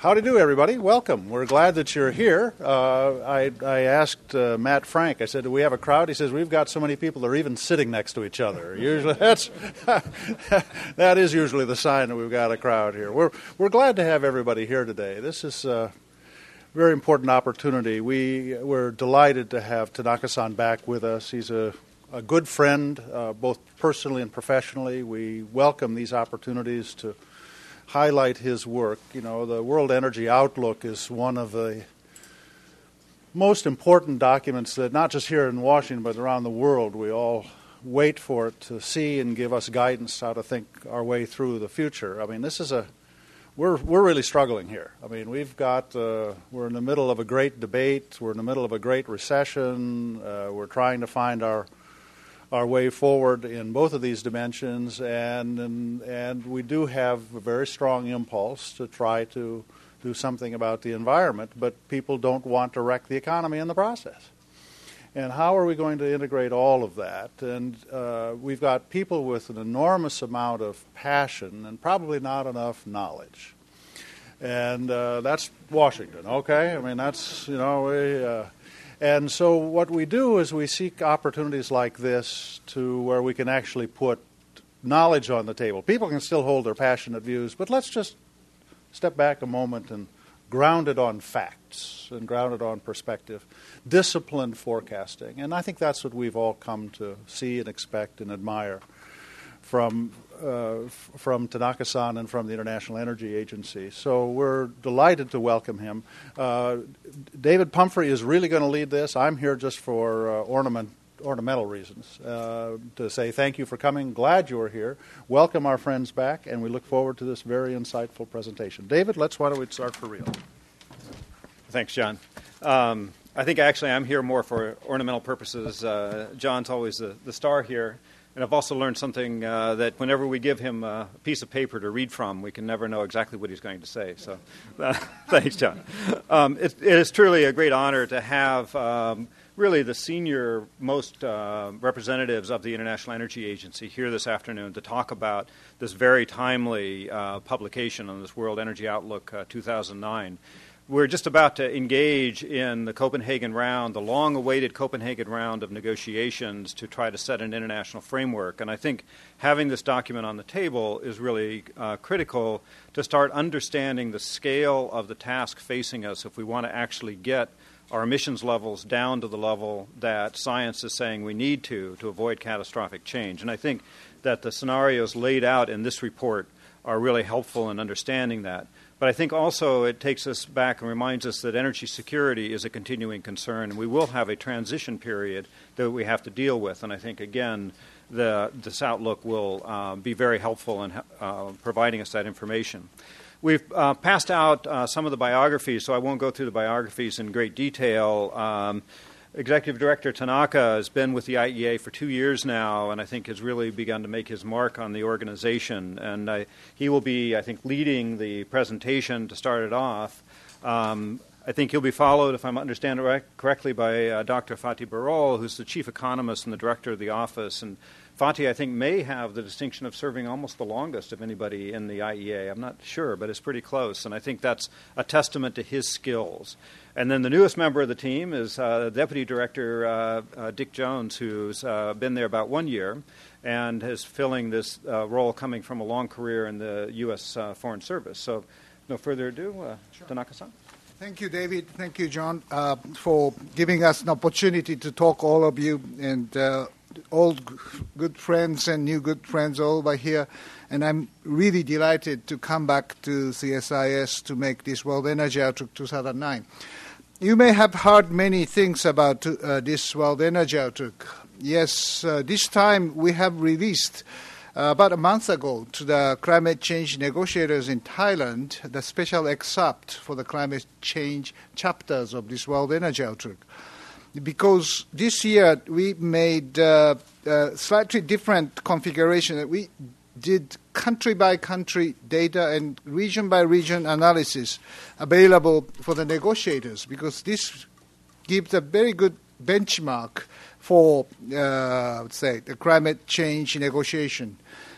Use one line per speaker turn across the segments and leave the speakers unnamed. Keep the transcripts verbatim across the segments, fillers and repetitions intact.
Howdy do, everybody. Welcome. We're glad that you're here. Uh, I, I asked uh, Matt Frank, I said, do we have a crowd? He says, we've got so many people that are even sitting next to each other. Usually, that's that is usually the sign that we've got a crowd here. We're, we're glad to have everybody here today. This is a very important opportunity. We, we're delighted to have Tanaka-san back with us. He's a, a good friend, uh, both personally and professionally. We welcome these opportunities to highlight his work. You know, the World Energy Outlook is one of the most important documents that not just here in Washington but around the world we all wait for it to see and give us guidance how to think our way through the future. I mean, this is a we're we're really struggling here. I mean, we've got uh, we're in the middle of a great debate. We're in the middle of a great recession. Uh, we're trying to find our our way forward in both of these dimensions, and, and and we do have a very strong impulse to try to do something about the environment, but people don't want to wreck the economy in the process. And how are we going to integrate all of that? And uh, we've got people with an enormous amount of passion and probably not enough knowledge. And uh, that's Washington, okay? I mean, that's, you know, we... Uh, And so what we do is we seek opportunities like this to where we can actually put knowledge on the table. People can still hold their passionate views, but let's just step back a moment and ground it on facts and ground it on perspective, disciplined forecasting. And I think that's what we've all come to see and expect and admire from uh, f- from Tanaka-san and from the International Energy Agency. So we're delighted to welcome him. Uh, David Pumphrey is really going to lead this. I'm here just for uh, ornament, ornamental reasons, uh, to say thank you for coming. Glad you're here. Welcome our friends back, and we look forward to this very insightful presentation. David, let's why don't we start for real?
Thanks, John. Um, I think actually I'm here more for ornamental purposes. Uh, John's always the, the star here. And I've also learned something uh, that whenever we give him a piece of paper to read from, we can never know exactly what he's going to say. So uh, thanks, John. Um, it, it is truly a great honor to have um, really the senior most uh, representatives of the International Energy Agency here this afternoon to talk about this very timely uh, publication on this World Energy Outlook uh, two thousand nine. We're just about to engage in the Copenhagen round, the long-awaited Copenhagen round of negotiations to try to set an international framework. And I think having this document on the table is really uh, critical to start understanding the scale of the task facing us if we want to actually get our emissions levels down to the level that science is saying we need to to avoid catastrophic change. And I think that the scenarios laid out in this report are really helpful in understanding that. But I think also it takes us back and reminds us that energy security is a continuing concern, and we will have a transition period that we have to deal with. And I think, again, the, this outlook will uh, be very helpful in uh, providing us that information. We've uh, passed out uh, some of the biographies, so I won't go through the biographies in great detail. Um, Executive Director Tanaka has been with the I E A for two years now, and I think has really begun to make his mark on the organization. And I, he will be, I think, leading the presentation to start it off. Um, I think he'll be followed, if I'm understanding it correctly, by uh, Doctor Fatih Birol, who's the chief economist and the director of the office. And Fatih, I think, may have the distinction of serving almost the longest of anybody in the I E A. I'm not sure, but it's pretty close. And I think that's a testament to his skills. And then the newest member of the team is uh, Deputy Director uh, uh, Dick Jones, who's uh, been there about one year and is filling this uh, role coming from a long career in the U S Uh, Foreign Service. So no further ado, uh, sure. Tanaka-san.
Thank you, David. Thank you, John, uh, for giving us an opportunity to talk, all of you, and uh, old good friends and new good friends all over here. And I'm really delighted to come back to C S I S to make this World Energy Outlook two thousand nine. You may have heard many things about uh, this World Energy Outlook. Yes, uh, this time we have released uh, about a month ago to the climate change negotiators in Thailand the special excerpt for the climate change chapters of this World Energy Outlook. Because this year we made uh, a slightly different configuration. We did country-by-country data and region-by-region analysis available for the negotiators, because this gives a very good benchmark for, uh, say, the climate change negotiation.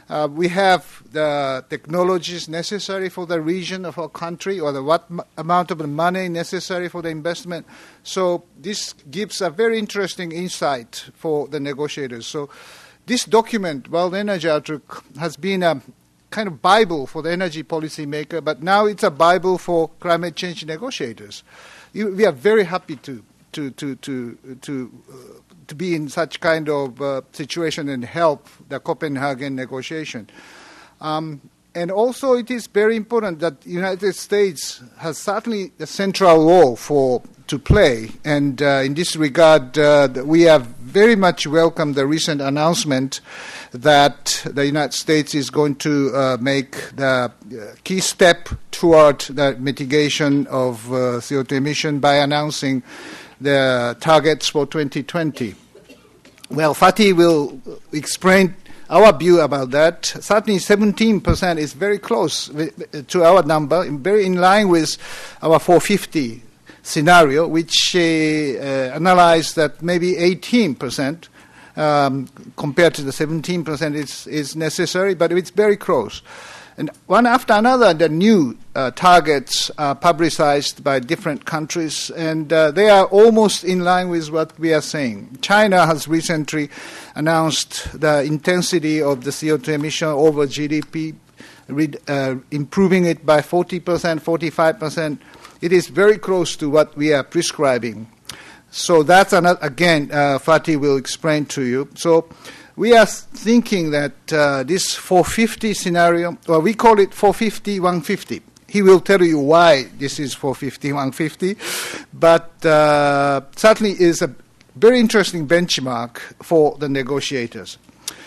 Uh, we have the technologies necessary for the region of our country, or the what m- amount of money necessary for the investment. So this gives a very interesting insight for the negotiators. So this document, World Energy Outlook, has been a kind of Bible for the energy policy maker, but now it's a Bible for climate change negotiators. You, we are very happy to to to to to. Uh, to be in such kind of uh, situation and help the Copenhagen negotiation. Um, and also it is very important that the United States has certainly a central role for to play. And uh, in this regard, uh, we have very much welcomed the recent announcement that the United States is going to uh, make the uh, key step toward the mitigation of uh, C O two emission by announcing the targets for twenty twenty. Well, Fatih will explain our view about that. Certainly seventeen percent is very close to our number, very in line with our four fifty scenario, which uh, uh, analyzed that maybe eighteen percent um, compared to the seventeen percent is, is necessary, but it's very close. And one after another, the new uh, targets are publicized by different countries, and uh, they are almost in line with what we are saying. China has recently announced the intensity of the C O two emission over G D P, read, uh, improving it by forty percent, forty-five percent. It is very close to what we are prescribing. So that's another, again, uh, Fatih will explain to you. So we are thinking that uh, this four fifty scenario, well, we call it four fifty one fifty. He will tell you why this is four fifty one fifty, but uh, certainly is a very interesting benchmark for the negotiators.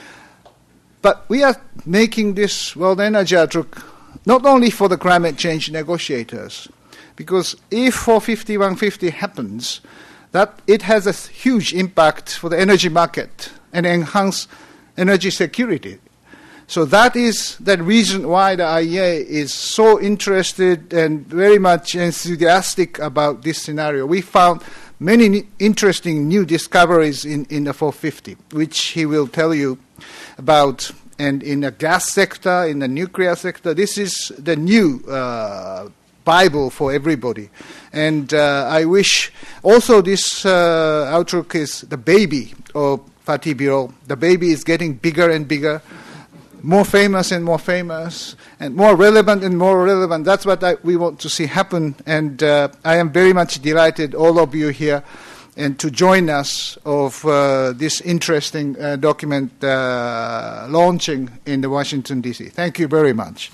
But we are making this World Energy Outlook not only for the climate change negotiators, because if four fifty one fifty happens, that it has a huge impact for the energy market and enhance energy security. So that is the reason why the I E A is so interested and very much enthusiastic about this scenario. We found many ne- interesting new discoveries in, in the four fifty, which he will tell you about. And in the gas sector, in the nuclear sector, this is the new uh, Bible for everybody. And uh, I wish also this uh, outlook is the baby of Fatih Birol. The baby is getting bigger and bigger, more famous and more famous, and more relevant and more relevant. That's what I, we want to see happen. And uh, I am very much delighted, all of you here, and to join us of uh, this interesting uh, document uh, launching in the Washington, D C. Thank you very much.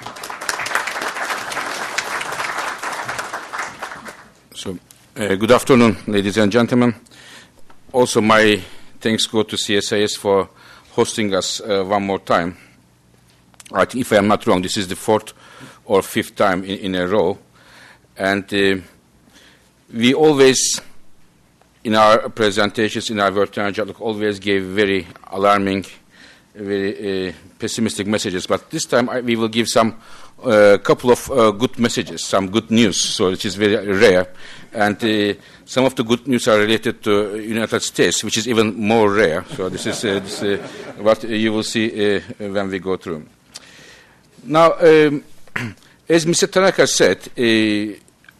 So, uh, good afternoon, ladies and gentlemen. Also, my thanks go to C S I S for hosting us uh, one more time. I think, if I am not wrong, this is the fourth or fifth time in, in a row. And uh, we always, in our presentations, in our World Energy Outlook, always gave very alarming, very uh, pessimistic messages. But this time I, we will give some a uh, couple of uh, good messages, some good news, so it is very rare. And uh, some of the good news are related to United States, which is even more rare. So this is, uh, this, uh, what you will see uh, when we go through. Now, um, as Mister Tanaka said, uh,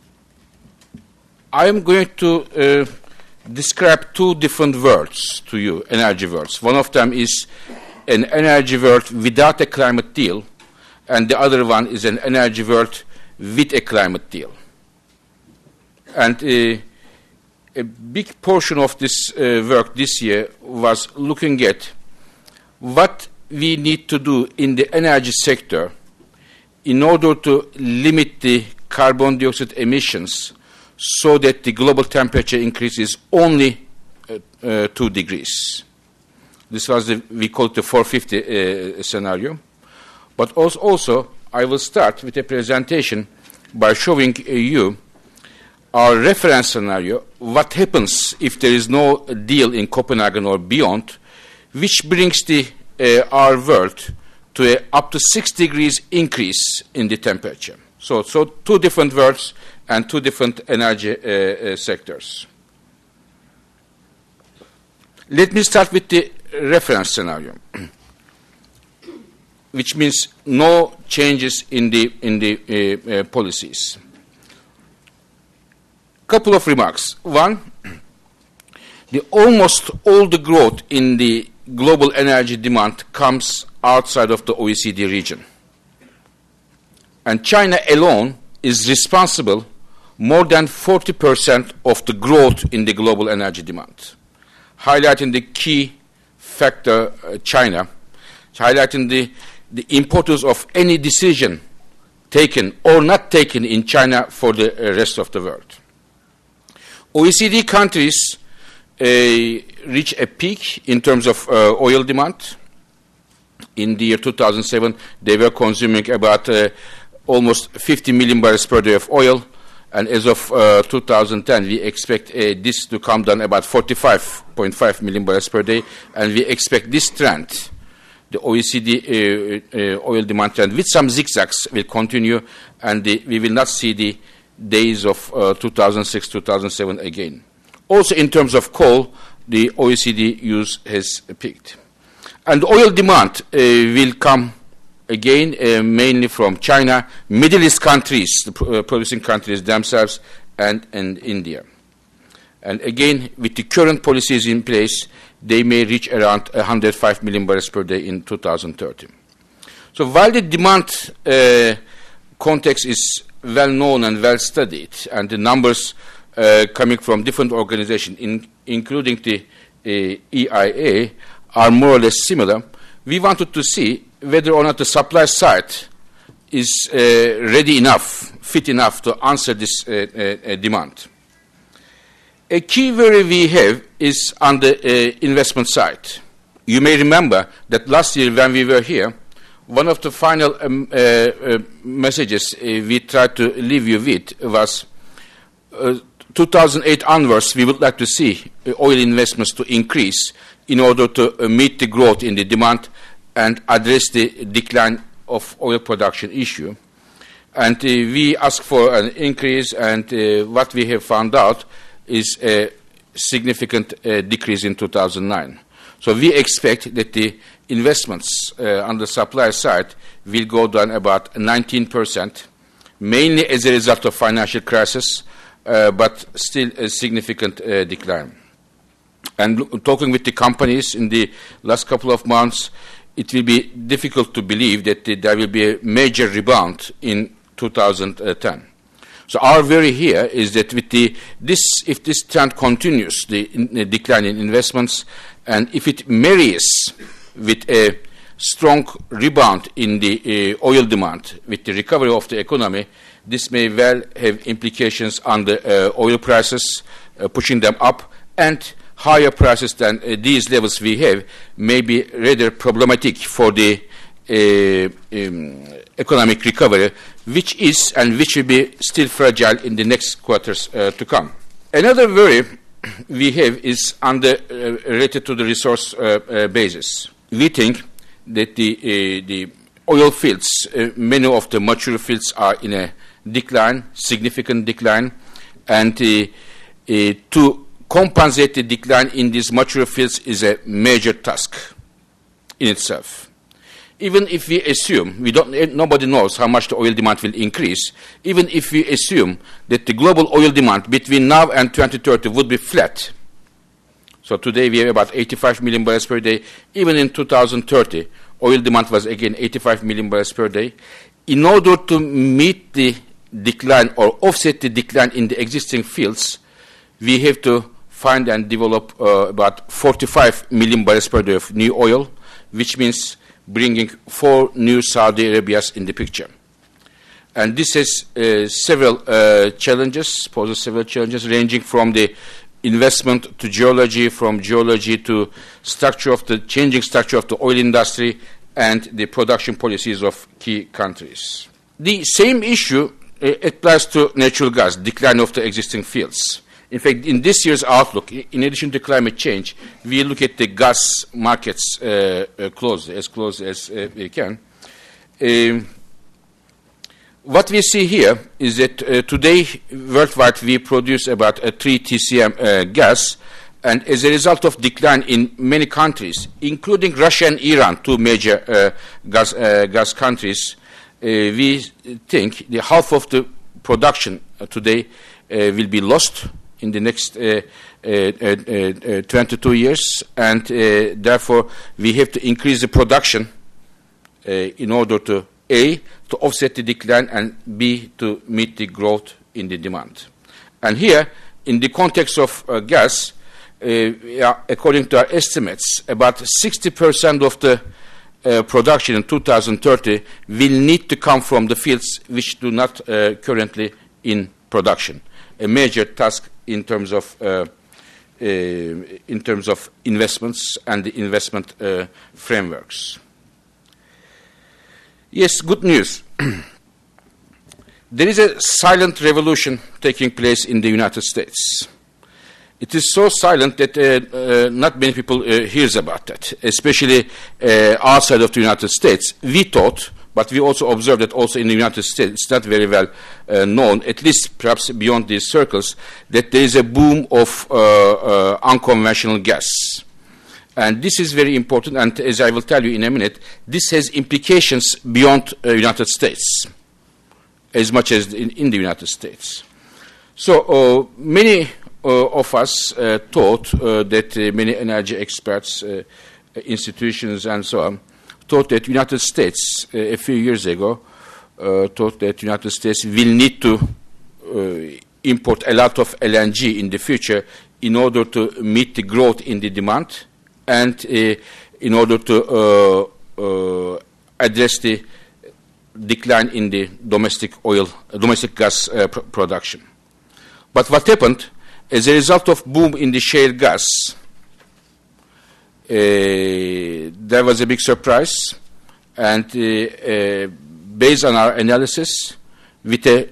I am going to uh, describe two different worlds to you, energy worlds. One of them is an energy world without a climate deal, and the other one is an energy world with a climate deal. And uh, a big portion of this uh, work this year was looking at what we need to do in the energy sector in order to limit the carbon dioxide emissions so that the global temperature increase is only uh, uh, two degrees. This was the, we call it the four fifty uh, scenario. But also, also, I will start with a presentation by showing uh, you our reference scenario, what happens if there is no deal in Copenhagen or beyond, which brings the, uh, our world to a up to six degrees increase in the temperature. So, so two different worlds and two different energy uh, uh, sectors. Let me start with the reference scenario. which means no changes in the, in the uh, uh, policies. Couple of remarks. One, the almost all the growth in the global energy demand comes outside of the O E C D region. And China alone is responsible more than forty percent of the growth in the global energy demand, highlighting the key factor, uh, China, highlighting the, the importance of any decision taken or not taken in China for the uh, rest of the world. O E C D countries uh, reach a peak in terms of uh, oil demand. In the year two thousand seven, they were consuming about uh, almost fifty million barrels per day of oil, and as of uh, two thousand ten, we expect uh, this to come down about forty-five point five million barrels per day, and we expect this trend, the O E C D uh, uh, oil demand trend, with some zigzags, will continue, and the, we will not see the days of uh, two thousand six, two thousand seven again. Also, in terms of coal, the O E C D use has peaked. And oil demand uh, will come again uh, mainly from China, Middle East countries, the pr- uh, producing countries themselves, and, and India. And again, with the current policies in place, they may reach around one hundred five million barrels per day in two thousand thirty. So while the demand uh, context is well known and well studied, and the numbers uh, coming from different organizations, in, including the uh, E I A, are more or less similar, we wanted to see whether or not the supply side is uh, ready enough, fit enough to answer this uh, uh, demand. A key worry we have is on the uh, investment side. You may remember that last year when we were here, one of the final um, uh, uh, messages uh, we tried to leave you with was uh, two thousand eight onwards, we would like to see uh, oil investments to increase in order to uh, meet the growth in the demand and address the decline of oil production issue. And uh, we asked for an increase, and uh, what we have found out is a significant uh, decrease in two thousand nine. So we expect that the investments uh, on the supply side will go down about nineteen percent, mainly as a result of financial crisis, uh, but still a significant uh, decline. And lo- talking with the companies in the last couple of months, it will be difficult to believe that uh, there will be a major rebound in two thousand ten. So our worry here is that with the, this, if this trend continues, the, in, the decline in investments, and if it marries with a strong rebound in the uh, oil demand, with the recovery of the economy, this may well have implications on the uh, oil prices, uh, pushing them up, and higher prices than uh, these levels we have may be rather problematic for the uh, um, economic recovery, which is and which will be still fragile in the next quarters uh, to come. Another worry we have is on the, uh, related to the resource uh, uh, basis. We think that the, uh, the oil fields, uh, many of the mature fields are in a decline, significant decline, and uh, uh, to compensate the decline in these mature fields is a major task in itself. Even if we assume, we don't, nobody knows how much the oil demand will increase, even if we assume that the global oil demand between now and twenty thirty would be flat, so today we have about eighty-five million barrels per day, even in two thousand thirty, oil demand was again eighty-five million barrels per day. In order to meet the decline or offset the decline in the existing fields, we have to find and develop uh, about forty-five million barrels per day of new oil, which means bringing four new Saudi Arabias in the picture. And this has uh, several uh, challenges, poses several challenges, ranging from the investment to geology, from geology to structure of the changing structure of the oil industry, and the production policies of key countries. The same issue uh, applies to natural gas, decline of the existing fields. In fact, in this year's outlook, in addition to climate change, we look at the gas markets uh, uh, closely, as close as uh, we can. Um, what we see here is that uh, today, worldwide, we produce about uh, three T C M uh, gas, and as a result of decline in many countries, including Russia and Iran, two major uh, gas, uh, gas countries, uh, we think the half of the production uh, today uh, will be lost in the next uh, uh, uh, uh, twenty-two years, and uh, therefore we have to increase the production uh, in order to A, to offset the decline, and B, to meet the growth in the demand. And here, in the context of uh, gas, uh, yeah, according to our estimates, about sixty percent of the uh, production in two thousand thirty will need to come from the fields which do not uh, currently in production. A major task in terms of uh, uh, in terms of investments and the investment uh, frameworks. Yes, good news. There is a silent revolution taking place in the United States. It is so silent that uh, uh, not many people uh, hears about that, especially uh, outside of the United States. We thought, but we also observed that also in the United States, it's not very well uh, known, at least perhaps beyond these circles, that there is a boom of uh, uh, unconventional gas. And this is very important, and as I will tell you in a minute, this has implications beyond the uh, United States, as much as in, in the United States. So uh, many uh, of us uh, thought uh, that uh, many energy experts, uh, institutions and so on, thought that United States uh, a few years ago uh, thought that United States will need to uh, import a lot of L N G in the future in order to meet the growth in the demand and uh, in order to uh, uh, address the decline in the domestic oil, uh, domestic gas uh, pr production. But what happened, as a result of boom in the shale gas, uh, there was a big surprise, and uh, uh, based on our analysis, with a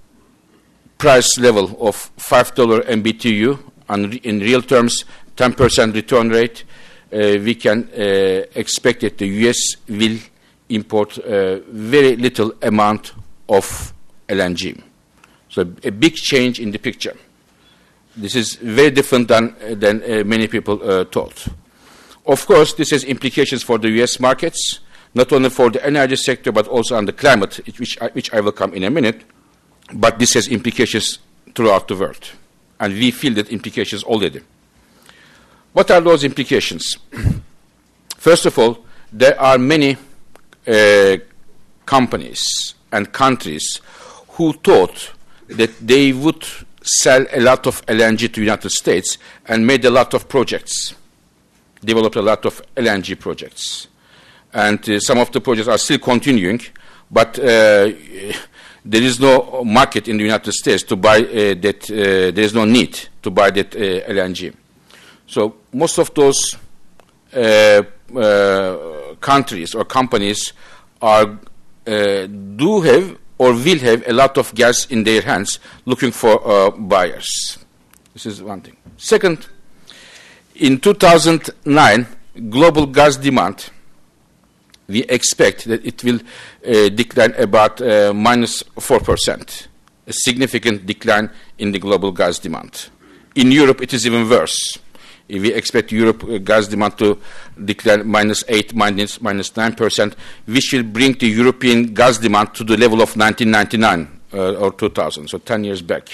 price level of five dollars M B T U, and in real terms, ten percent return rate, uh, we can uh, expect that the U S will import a very little amount of L N G. So a big change in the picture. This is very different than, uh, than uh, many people uh, thought. Of course, this has implications for the U S markets, not only for the energy sector, but also on the climate, which I, which I will come in a minute. But this has implications throughout the world. And we feel that implications already. What are those implications? First of all, there are many uh, companies and countries who thought that they would sell a lot of L N G to the United States and made a lot of projects, developed a lot of L N G projects. And uh, some of the projects are still continuing, but uh, there is no market in the United States to buy uh, that, uh, there is no need to buy that uh, L N G. So most of those uh, uh, countries or companies are, uh, do have or will have a lot of gas in their hands looking for uh, buyers. This is one thing. Second, in two thousand nine, global gas demand, we expect that it will uh, decline about uh, minus four percent, a significant decline in the global gas demand. In Europe, it is even worse. We expect Europe uh, gas demand to decline minus eight, minus, minus nine percent, which will bring the European gas demand to the level of nineteen ninety-nine uh, or two thousand, so ten years back.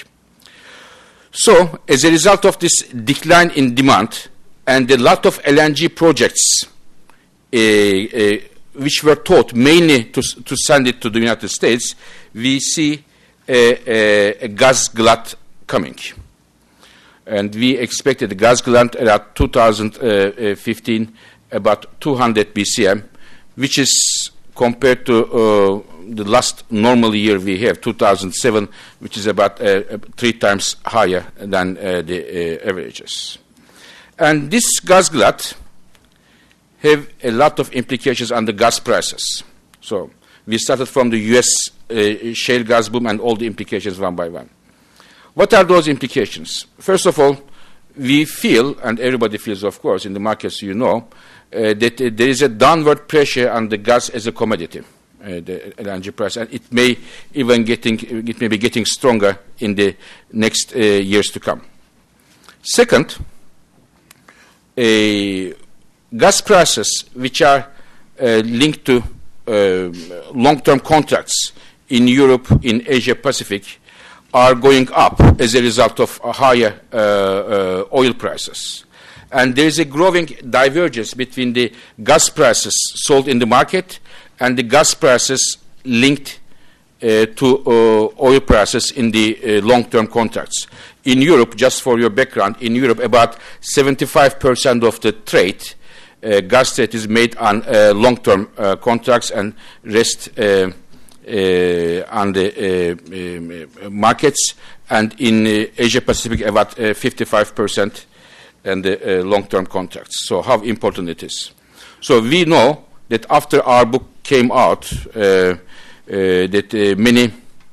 So, as a result of this decline in demand and a lot of L N G projects, uh, uh, which were thought mainly to, to send it to the United States, we see a, a, a gas glut coming. And we expected the gas glut at two thousand fifteen about two hundred B C M, which is compared to uh, the last normal year we have, two thousand seven, which is about uh, three times higher than uh, the uh, averages. And this gas glut have a lot of implications on the gas prices. So we started from the U S uh, shale gas boom and all the implications one by one. What are those implications? First of all, we feel, and everybody feels, of course, in the markets you know, uh, that uh, there is a downward pressure on the gas as a commodity, uh, the L N G price, and it may even getting, it may be getting stronger in the next uh, years to come. Second, uh, gas prices, which are uh, linked to uh, long-term contracts in Europe, in Asia Pacific, are going up as a result of higher uh, uh, oil prices. And there is a growing divergence between the gas prices sold in the market and the gas prices linked uh, to uh, oil prices in the uh, long-term contracts. In Europe, just for your background, in Europe about seventy-five percent of the trade, uh, gas trade is made on uh, long-term uh, contracts, and rest uh, uh, on the uh, uh, markets. And in uh, Asia Pacific, about uh, fifty-five percent and the uh, long-term contracts. So how important it is. So we know that after our book came out, uh, uh, that uh, many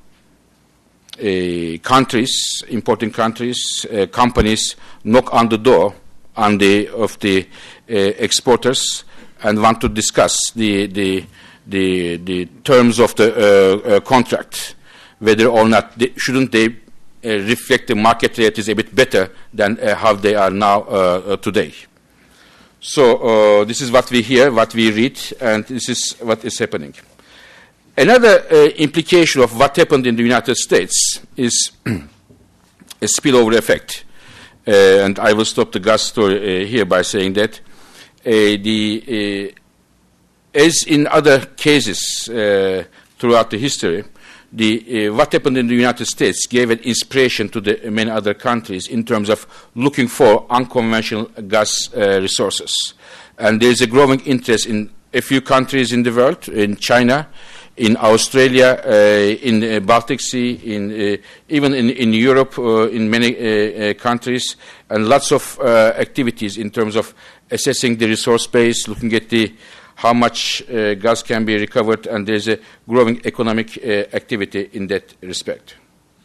uh, countries, important countries, uh, companies knock on the door on the, of the uh, exporters and want to discuss the, the, the, the terms of the uh, uh, contract, whether or not they, shouldn't they Uh, reflect the market rate is a bit better than uh, how they are now uh, uh, today. So uh, this is what we hear, what we read, and this is what is happening. Another uh, implication of what happened in the United States is a spillover effect. Uh, and I will stop the gas story uh, here by saying that uh, the, uh, as in other cases uh, throughout the history, The, uh, what happened in the United States gave an inspiration to the many other countries in terms of looking for unconventional gas uh, resources. And there is a growing interest in a few countries in the world, in China, in Australia, uh, in the Baltic Sea, in, uh, even in, in Europe, uh, in many uh, uh, countries, and lots of uh, activities in terms of assessing the resource base, looking at the how much uh, gas can be recovered, and there's a growing economic uh, activity in that respect.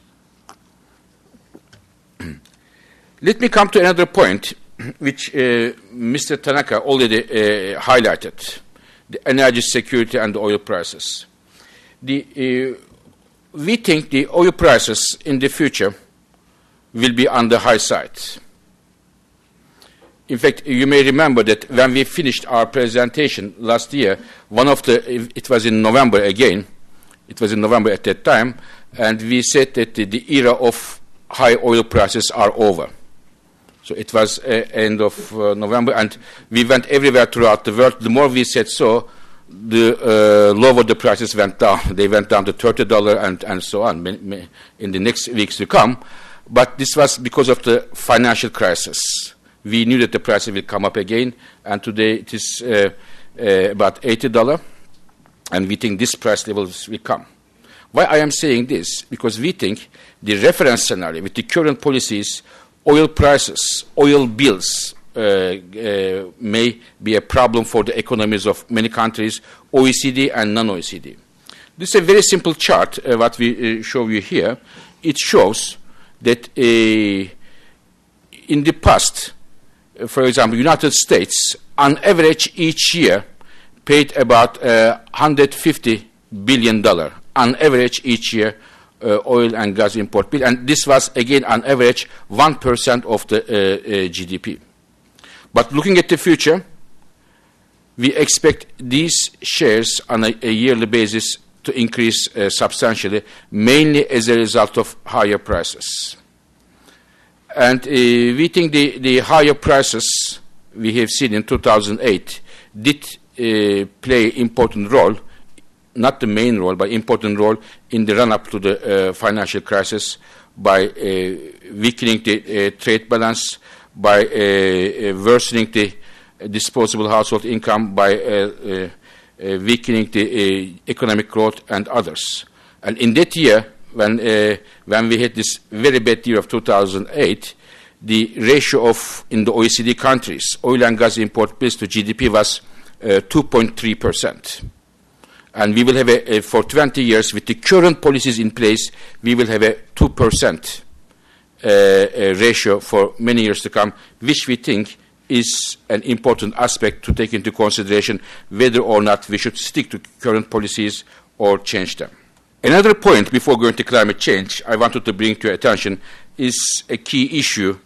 Let me come to another point, which uh, Mister Tanaka already uh, highlighted, the energy security and the oil prices. The, uh, we think the oil prices in the future will be on the high side. In fact, you may remember that when we finished our presentation last year, one of the, it was in November again, it was in November at that time, and we said that the, the era of high oil prices are over. So it was uh, end of uh, November, and we went everywhere throughout the world. The more we said so, the uh, lower the prices went down. They went down to thirty dollars and, and so on in the next weeks to come. But this was because of the financial crisis. We knew that the price will come up again, and today it is uh, uh, about eighty dollars, and we think this price levels will come. Why I am saying this? Because we think the reference scenario with the current policies, oil prices, oil bills uh, uh, may be a problem for the economies of many countries, O E C D and non-O E C D. This is a very simple chart, uh, what we uh, show you here. It shows that uh, in the past, for example, United States, on average each year, paid about uh, one hundred fifty billion dollars, on average each year, uh, oil and gas import bill. And this was, again, on average, one percent of the uh, uh, G D P. But looking at the future, we expect these shares on a, a yearly basis to increase uh, substantially, mainly as a result of higher prices. And uh, we think the, the higher prices we have seen in two thousand eight did uh, play important role, not the main role, but important role in the run-up to the uh, financial crisis by uh, weakening the uh, trade balance, by uh, uh, worsening the disposable household income, by uh, uh, uh, weakening the uh, economic growth and others. And in that year, When, uh, when we had this very bad year of two thousand eight, the ratio of, in the O E C D countries, oil and gas import bills to G D P was uh, two point three percent. And we will have, a, a, for twenty years, with the current policies in place, we will have a two percent uh, a ratio for many years to come, which we think is an important aspect to take into consideration whether or not we should stick to current policies or change them. Another point before going to climate change I wanted to bring to your attention is a key issue,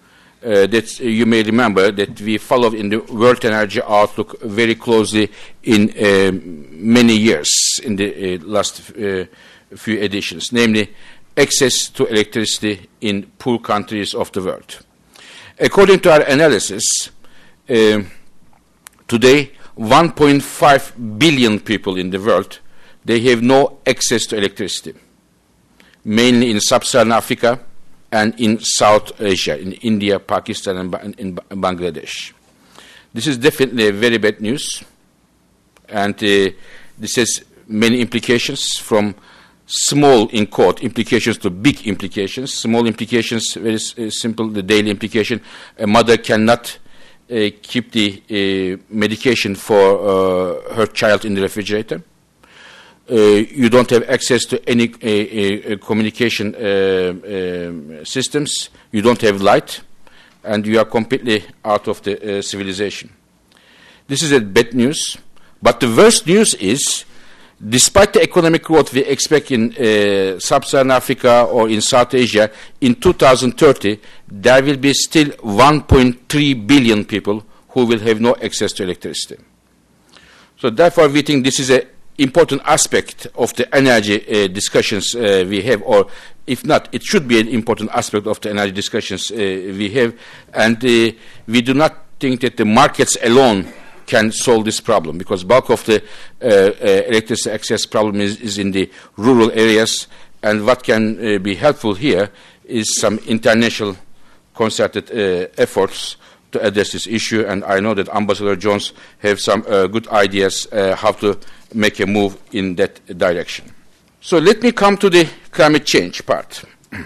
uh, that uh, you may remember that we followed in the World Energy Outlook very closely in uh, many years in the uh, last uh, few editions, namely access to electricity in poor countries of the world. According to our analysis, uh, today one point five billion people in the world, they have no access to electricity, mainly in sub-Saharan Africa and in South Asia, in India, Pakistan, and ba- in ba- Bangladesh. This is definitely a very bad news, and uh, this has many implications, from small, in quote, implications to big implications. Small implications, very s- uh, simple, the daily implication. A mother cannot uh, keep the uh, medication for uh, her child in the refrigerator. Uh, you don't have access to any uh, uh, communication uh, um, systems. You don't have light, and you are completely out of the uh, civilization. This is a bad news. But the worst news is, despite the economic growth we expect in uh, sub-Saharan Africa or in South Asia, in two thousand thirty, there will be still one point three billion people who will have no access to electricity. So therefore, we think this is an important aspect of the energy uh, discussions uh, we have, or if not, it should be an important aspect of the energy discussions uh, we have. And uh, we do not think that the markets alone can solve this problem, because bulk of the uh, uh, electricity access problem is, is in the rural areas, and what can uh, be helpful here is some international concerted uh, efforts to address this issue, and I know that Ambassador Jones have some uh, good ideas uh, how to make a move in that direction. So let me come to the climate change part.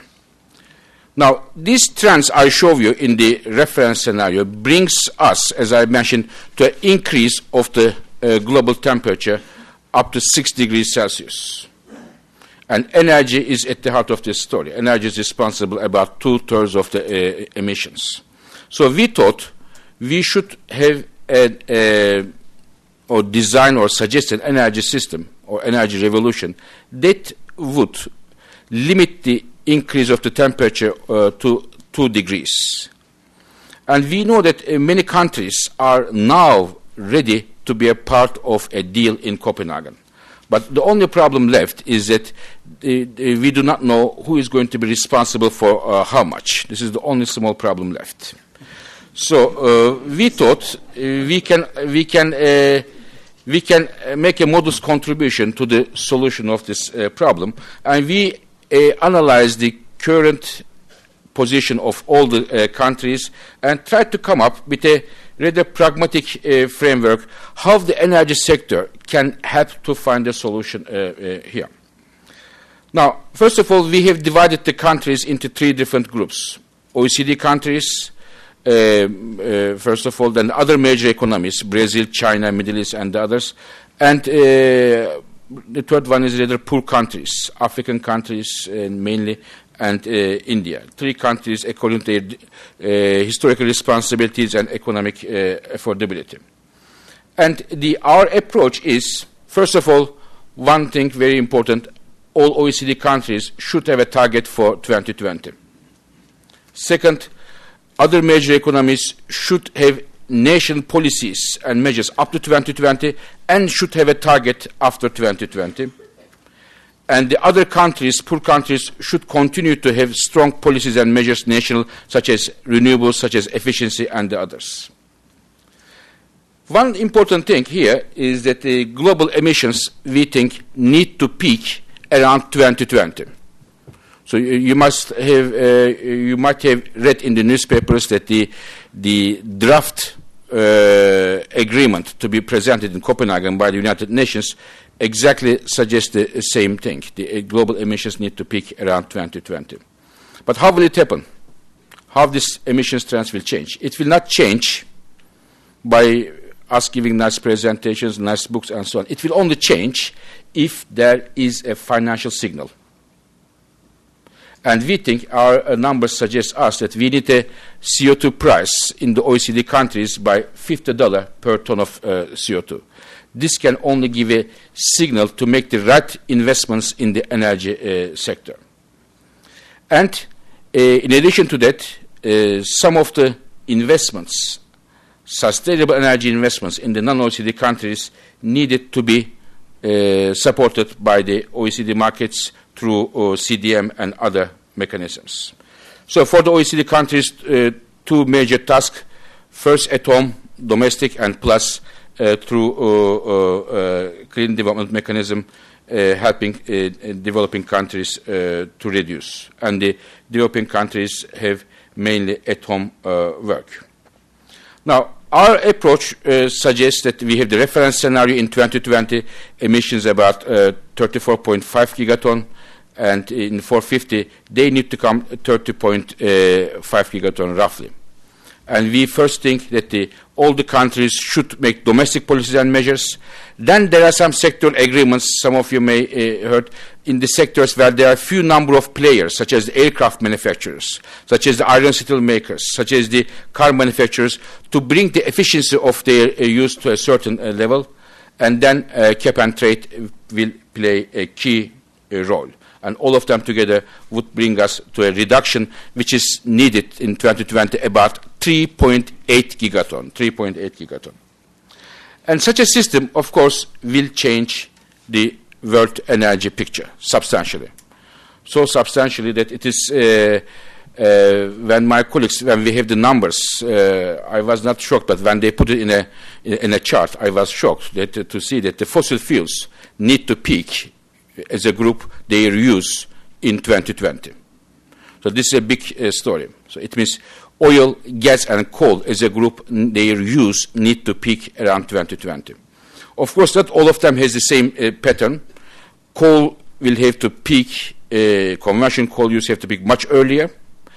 Now, these trends I show you in the reference scenario brings us, as I mentioned, to an increase of the uh, global temperature up to six degrees Celsius. And energy is at the heart of this story. Energy is responsible about two-thirds of the uh, emissions. So we thought we should have a, a, or design or suggest an energy system or energy revolution that would limit the increase of the temperature uh, to two degrees. And we know that uh, many countries are now ready to be a part of a deal in Copenhagen. But the only problem left is that uh, we do not know who is going to be responsible for uh, how much. This is the only small problem left. So uh, we thought uh, we can we can uh, we can make a modest contribution to the solution of this uh, problem, and we uh, analyzed the current position of all the uh, countries and tried to come up with a rather pragmatic uh, framework how the energy sector can help to find a solution uh, uh, here. Now, first of all, we have divided the countries into three different groups: O E C D countries, uh, uh, first of all, then other major economies, Brazil, China, Middle East, and the others, and uh, the third one is rather poor countries, African countries uh, mainly, and uh, India. Three countries according to their uh, historical responsibilities and economic uh, affordability. And the, our approach is, first of all, one thing very important: all O E C D countries should have a target for twenty twenty. Second, other major economies should have nation policies and measures up to twenty twenty and should have a target after twenty twenty. And the other countries, poor countries, should continue to have strong policies and measures national, such as renewables, such as efficiency, and the others. One important thing here is that the global emissions, we think, need to peak around twenty twenty. So you, you must have, uh, you might have read in the newspapers that the the draft uh, agreement to be presented in Copenhagen by the United Nations exactly suggests the same thing. The uh, global emissions need to peak around twenty twenty. But how will it happen? How this emissions trends will change? It will not change by us giving nice presentations, nice books, and so on. It will only change if there is a financial signal. And we think our uh, numbers suggest us that we need a C O two price in the O E C D countries by fifty dollars per ton of uh, C O two. This can only give a signal to make the right investments in the energy uh, sector. And uh, in addition to that, uh, uh, some of the investments, sustainable energy investments in the non-O E C D countries needed to be uh, supported by the O E C D markets through uh, C D M and other mechanisms. So for the O E C D countries, uh, two major tasks: first at home, domestic, and plus uh, through uh, uh, uh, clean development mechanism, uh, helping uh, developing countries uh, to reduce. And the developing countries have mainly at home uh, work. Now, our approach uh, suggests that we have the reference scenario in twenty twenty, emissions about uh, thirty-four point five gigaton, and in four fifty, they need to come thirty point five gigaton roughly. And we first think that the, all the countries should make domestic policies and measures. Then there are some sectoral agreements, some of you may uh, heard, in the sectors where there are few number of players, such as the aircraft manufacturers, such as the iron steel makers, such as the car manufacturers, to bring the efficiency of their uh, use to a certain uh, level, and then uh, cap and trade will play a key uh, role. And all of them together would bring us to a reduction which is needed in twenty twenty about three point eight gigaton, three point eight gigaton. And such a system, of course, will change the world energy picture substantially. So substantially that it is, uh, uh, when my colleagues, when we have the numbers, uh, I was not shocked, but when they put it in a, in a chart, I was shocked that, uh, to see that the fossil fuels need to peak as a group their use in twenty twenty. So this is a big uh, story. So it means oil, gas, and coal as a group, their use need to peak around twenty twenty. Of course, not all of them has the same uh, pattern. Coal will have to peak, uh, conventional coal use have to peak much earlier.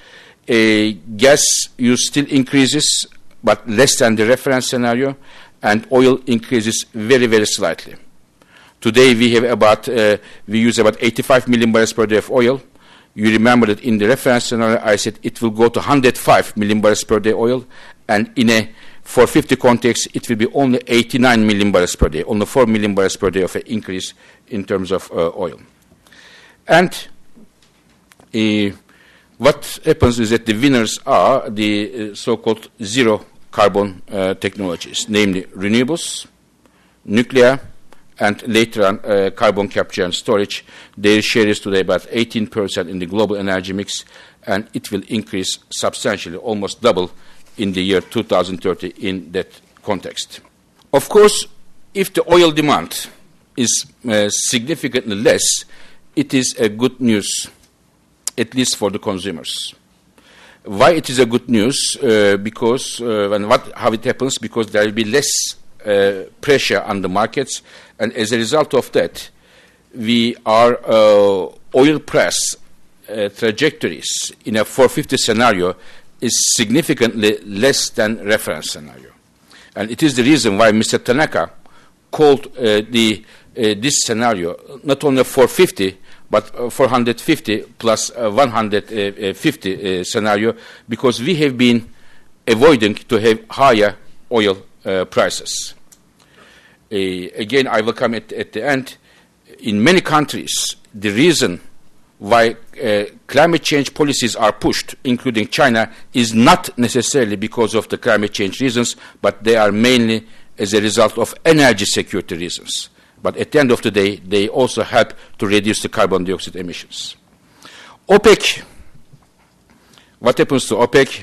Uh, gas use still increases, but less than the reference scenario, and oil increases very, very slightly. Today we have about, uh, we use about eighty-five million barrels per day of oil. You remember that in the reference scenario I said it will go to one hundred five million barrels per day oil, and in a four fifty context it will be only eighty-nine million barrels per day, only four million barrels per day of an increase in terms of uh, oil. And uh, what happens is that the winners are the uh, so-called zero carbon uh, technologies, namely renewables, nuclear, and later on uh, carbon capture and storage. Their share is today about eighteen percent in the global energy mix, and it will increase substantially, almost double in the year two thousand thirty in that context. Of course, if the oil demand is uh, significantly less, it is a good news, at least for the consumers. Why it is a good news? Uh, because, uh, and what, how it happens? Because there will be less uh, pressure on the markets, and as a result of that, we are uh, oil price uh, trajectories in a four fifty scenario is significantly less than reference scenario. And it is the reason why Mister Tanaka called uh, the, uh, this scenario not only four fifty, but uh, four hundred fifty plus uh, one hundred fifty uh, scenario, because we have been avoiding to have higher oil uh, prices. Uh, again, I will come at, at the end. In many countries, the reason why uh, climate change policies are pushed, including China, is not necessarily because of the climate change reasons, but they are mainly as a result of energy security reasons. But at the end of the day, they also help to reduce the carbon dioxide emissions. OPEC, what happens to OPEC?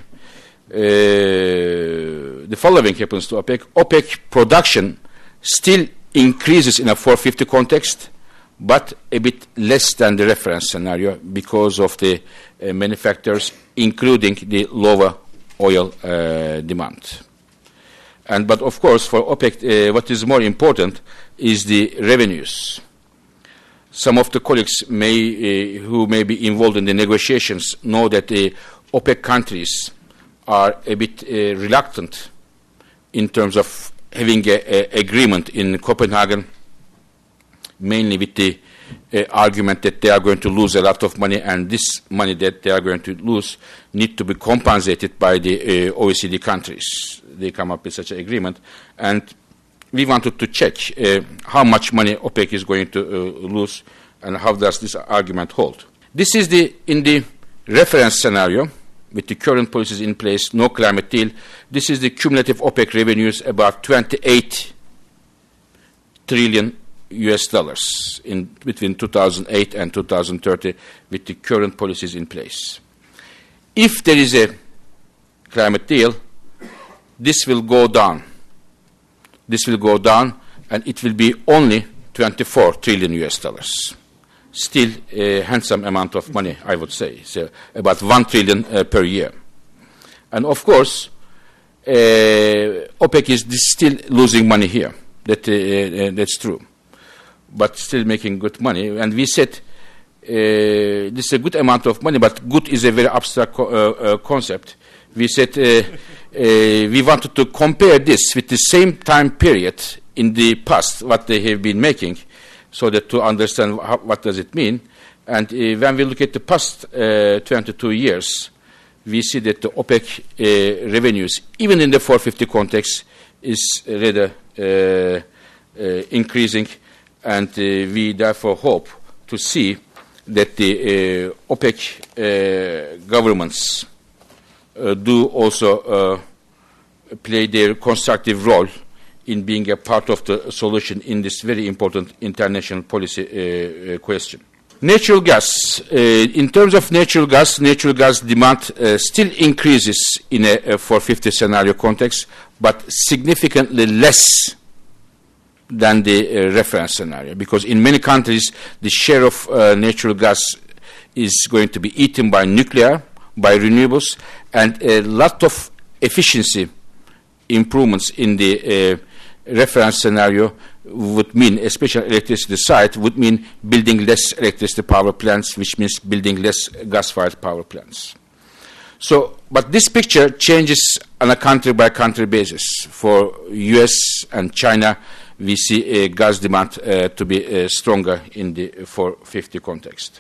Uh, the following happens to OPEC. OPEC production still increases in a four fifty context, but a bit less than the reference scenario because of the uh, manufacturers, including the lower oil uh, demand. And but of course, for OPEC, uh, what is more important is the revenues. Some of the colleagues may, uh, who may be involved in the negotiations know that the OPEC countries are a bit uh, reluctant in terms of having an agreement in Copenhagen, mainly with the uh, argument that they are going to lose a lot of money, and this money that they are going to lose need to be compensated by the uh, O E C D countries. They come up with such an agreement, and we wanted to check uh, how much money OPEC is going to uh, lose and how does this argument hold. This is the, in the reference scenario, with the current policies in place, no climate deal. This is the cumulative OPEC revenues, about twenty-eight trillion U S dollars in between two thousand eight and two thousand thirty with the current policies in place. If there is a climate deal, this will go down. This will go down, and it will be only twenty-four trillion U S dollars. Still a handsome amount of money, I would say. So about one trillion uh, per year. And of course, uh, OPEC is still losing money here. That, uh, uh, that's true. But still making good money. And we said uh, this is a good amount of money, but good is a very abstract co uh, uh, concept. We said uh, uh, we wanted to compare this with the same time period in the past, what they have been making, so that to understand how, what does it mean. And uh, when we look at the past uh, twenty-two years, we see that the OPEC uh, revenues, even in the four fifty context, is rather uh, uh, increasing, and uh, we therefore hope to see that the uh, OPEC uh, governments uh, do also uh, play their constructive role in being a part of the solution in this very important international policy uh, uh, question. Natural gas. Uh, in terms of natural gas, natural gas demand uh, still increases in a, a four fifty scenario context, but significantly less than the uh, reference scenario, because in many countries the share of uh, natural gas is going to be eaten by nuclear, by renewables, and a lot of efficiency improvements in the uh, reference scenario would mean, especially electricity side, would mean building less electricity power plants, which means building less gas-fired power plants. So, but this picture changes on a country-by-country basis. For U S and China, we see a gas demand uh, to be uh, stronger in the four fifty context.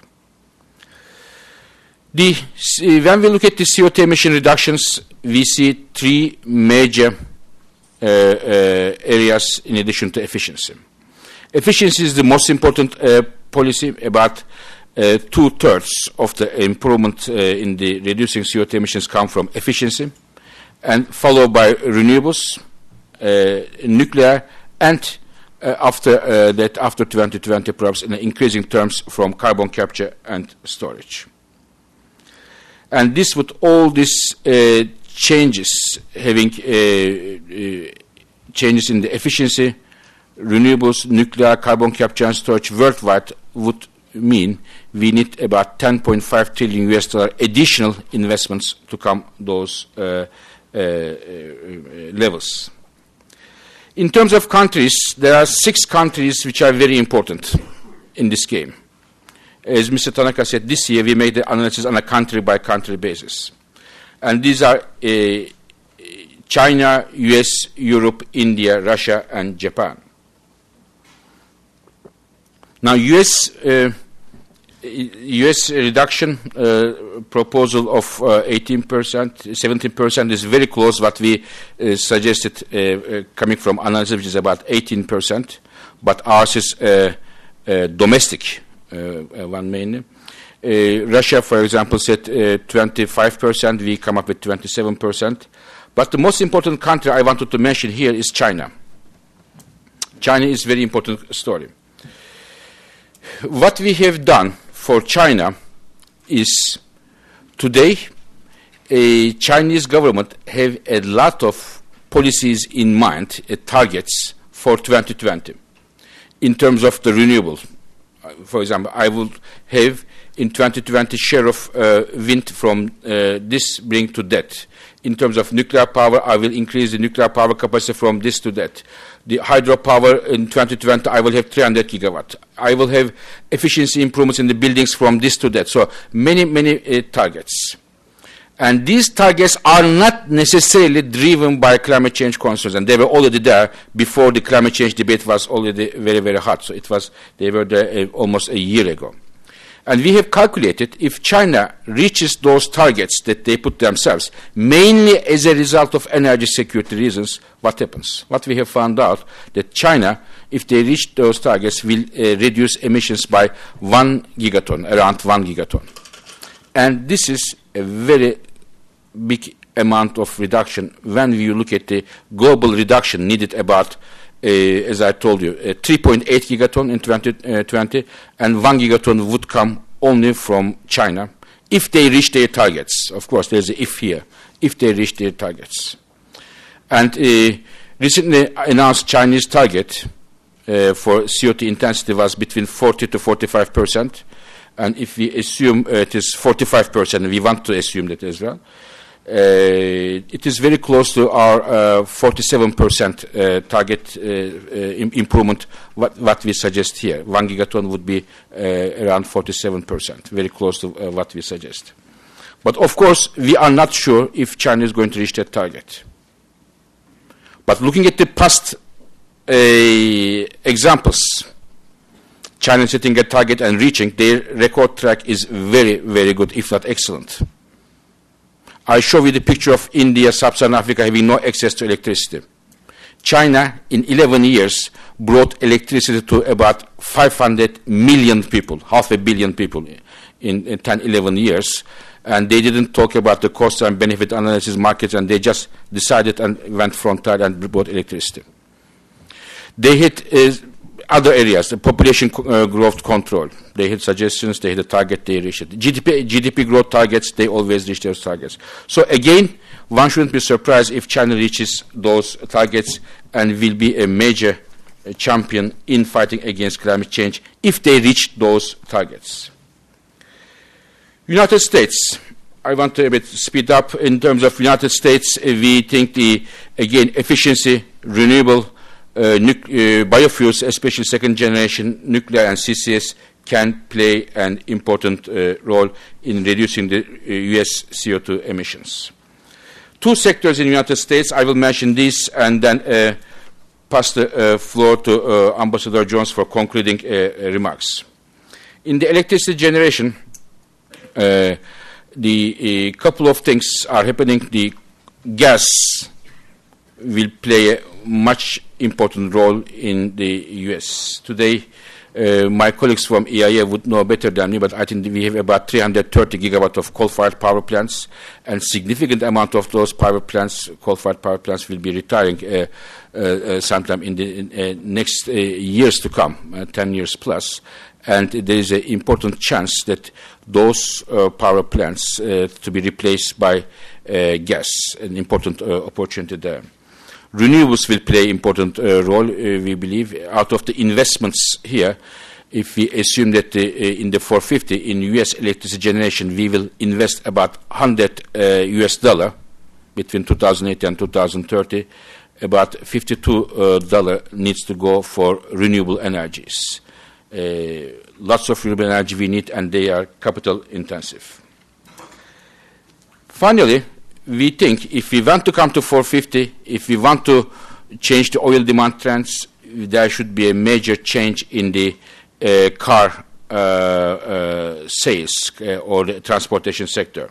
The, uh, when we look at the C O two emission reductions, we see three major Uh, uh, areas in addition to efficiency. Efficiency is the most important uh, policy. About uh, two-thirds of the improvement uh, in the reducing C O two emissions come from efficiency, and followed by renewables, uh, nuclear, and uh, after uh, that, after twenty twenty, perhaps in increasing terms from carbon capture and storage. And this would all this uh, changes, having uh, uh, changes in the efficiency, renewables, nuclear, carbon capture and storage worldwide would mean we need about ten point five trillion U S dollar additional investments to come those uh, uh, uh, levels. In terms of countries, there are six countries which are very important in this game. As Mister Tanaka said, this year we made the analysis on a country-by-country basis. And these are uh, China, U S, Europe, India, Russia, and Japan. Now, U S uh, U S reduction uh, proposal of uh, eighteen percent, seventeen percent is very close what we uh, suggested uh, uh, coming from analysis, which is about eighteen percent. But ours is uh, uh, domestic, uh, uh, one mainly. Uh, Russia, for example, said uh, twenty-five percent. We come up with twenty-seven percent. But the most important country I wanted to mention here is China. China is a very important story. What we have done for China is today a Chinese government have a lot of policies in mind, uh, targets for twenty twenty in terms of the renewables. Uh, for example, I will have in twenty twenty share of uh, wind from uh, this bring to that. In terms of nuclear power, I will increase the nuclear power capacity from this to that. The hydropower in twenty twenty, I will have three hundred gigawatt. I will have efficiency improvements in the buildings from this to that. So many, many uh, targets. And these targets are not necessarily driven by climate change concerns, and they were already there before the climate change debate was already very, very hot. So it was, they were there uh, almost a year ago. And we have calculated if China reaches those targets that they put themselves, mainly as a result of energy security reasons, what happens? What we have found out, that China, if they reach those targets, will uh, reduce emissions by one gigaton, around one gigaton. And this is a very big amount of reduction when you look at the global reduction needed about, uh, as I told you, uh, three point eight gigaton in twenty twenty, and one gigaton would come only from China if they reach their targets. Of course, there's an if here, if they reach their targets. And uh, recently announced Chinese target uh, for C O two intensity was between forty to forty-five percent. And if we assume uh, it is forty-five percent, we want to assume that as well, uh, it is very close to our uh, forty-seven percent uh, target uh, uh, improvement, what, what we suggest here. One gigaton would be uh, around forty-seven percent, very close to uh, what we suggest. But of course, we are not sure if China is going to reach that target. But looking at the past uh, examples, China setting a target and reaching, their record track is very, very good, if not excellent. I show you the picture of India, Sub-Saharan Africa having no access to electricity. China, in eleven years, brought electricity to about five hundred million people, half a billion people in, in ten, eleven years. And they didn't talk about the cost and benefit analysis markets, and they just decided and went frontal and bought electricity. They hit uh, other areas, the population uh, growth control. They had suggestions, they had a target, they reached it. G D P, G D P growth targets, they always reach those targets. So again, one shouldn't be surprised if China reaches those targets and will be a major uh, champion in fighting against climate change if they reach those targets. United States, I want to a bit speed up. In terms of United States, uh, we think the, again, efficiency, renewable, Uh, nuc uh, biofuels, especially second generation nuclear and C C S, can play an important uh, role in reducing the uh, U S C O two emissions. Two sectors in the United States, I will mention these and then uh, pass the uh, floor to uh, Ambassador Jones for concluding uh, remarks. In the electricity generation, uh, the uh, couple of things are happening. The gas will play a much important role in the U S. Today, uh, my colleagues from E I A would know better than me, but I think we have about three hundred thirty gigawatt of coal-fired power plants, and significant amount of those power plants, coal-fired power plants, will be retiring uh, uh, uh, sometime in the in, uh, next uh, years to come, uh, ten years plus. And there is an important chance that those uh, power plants uh, to be replaced by uh, gas, an important uh, opportunity there. Renewables will play an important uh, role, uh, we believe. Out of the investments here, if we assume that uh, in the four fifty in U S electricity generation, we will invest about one hundred uh, U S dollar between two thousand eight and two thousand thirty, about fifty-two dollars uh, needs to go for renewable energies. Uh, lots of renewable energy we need, and they are capital intensive. Finally, we think if we want to come to four fifty, if we want to change the oil demand trends, there should be a major change in the uh, car uh, uh, sales uh, or the transportation sector.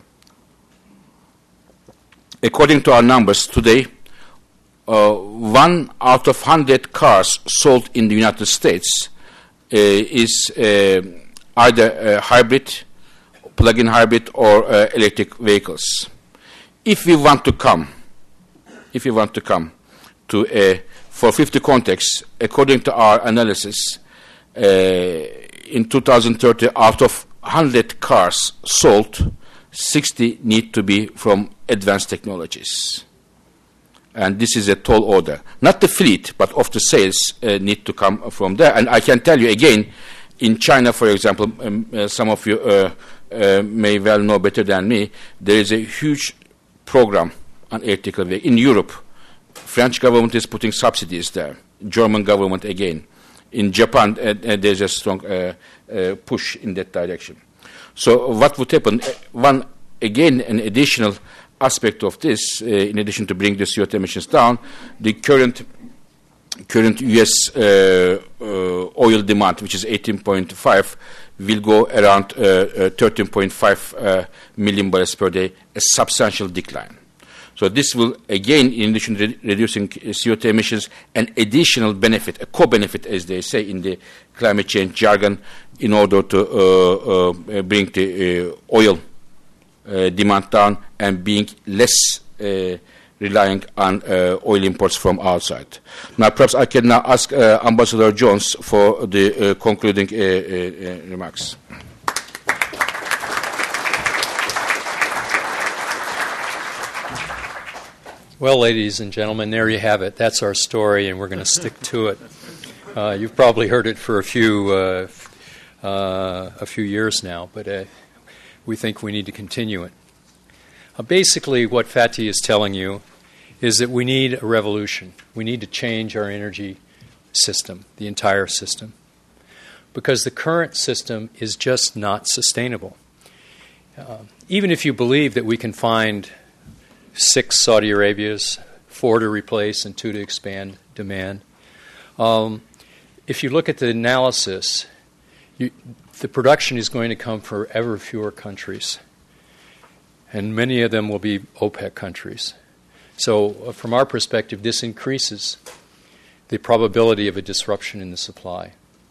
According to our numbers today, uh, one out of one hundred cars sold in the United States uh, is uh, either a hybrid, plug-in hybrid, or uh, electric vehicles. If we want to come, if we want to come to a four fifty context, according to our analysis, uh, in two thousand thirty, out of one hundred cars sold, sixty need to be from advanced technologies. And this is a tall order. Not the fleet, but of the sales uh, need to come from there. And I can tell you again, in China, for example, um, uh, some of you uh, uh, may well know better than me, there is a huge program on electrical vehicles. In Europe, French government is putting subsidies there. German government again. In Japan, uh, uh, there's a strong uh, uh, push in that direction. So what would happen? Uh, one, again, an additional aspect of this, uh, in addition to bring the C O two emissions down, the current current U S uh, uh, oil demand, which is eighteen point five, will go around uh, uh, thirteen point five uh, million barrels per day, a substantial decline. So this will, again, in addition to re reducing C O two emissions, an additional benefit, a co-benefit, as they say in the climate change jargon, in order to uh, uh, bring the uh, oil uh, demand down and being less uh, relying on uh, oil imports from outside. Now, perhaps I can now ask uh, Ambassador Jones for the uh, concluding uh, uh, remarks.
Well, ladies and gentlemen, there you have it. That's our story, and we're going to stick to it. Uh, you've probably heard it for a few uh, uh, a few years now, but uh, we think we need to continue it. Uh, basically, what Fatih is telling you is that we need a revolution. We need to change our energy system, the entire system, because the current system is just not sustainable. Uh, even if you believe that we can find six Saudi Arabias, four to replace and two to expand demand, um, if you look at the analysis, you, the production is going to come from ever fewer countries, and many of them will be OPEC countries. So uh, from our perspective, this increases the probability of a disruption in the supply.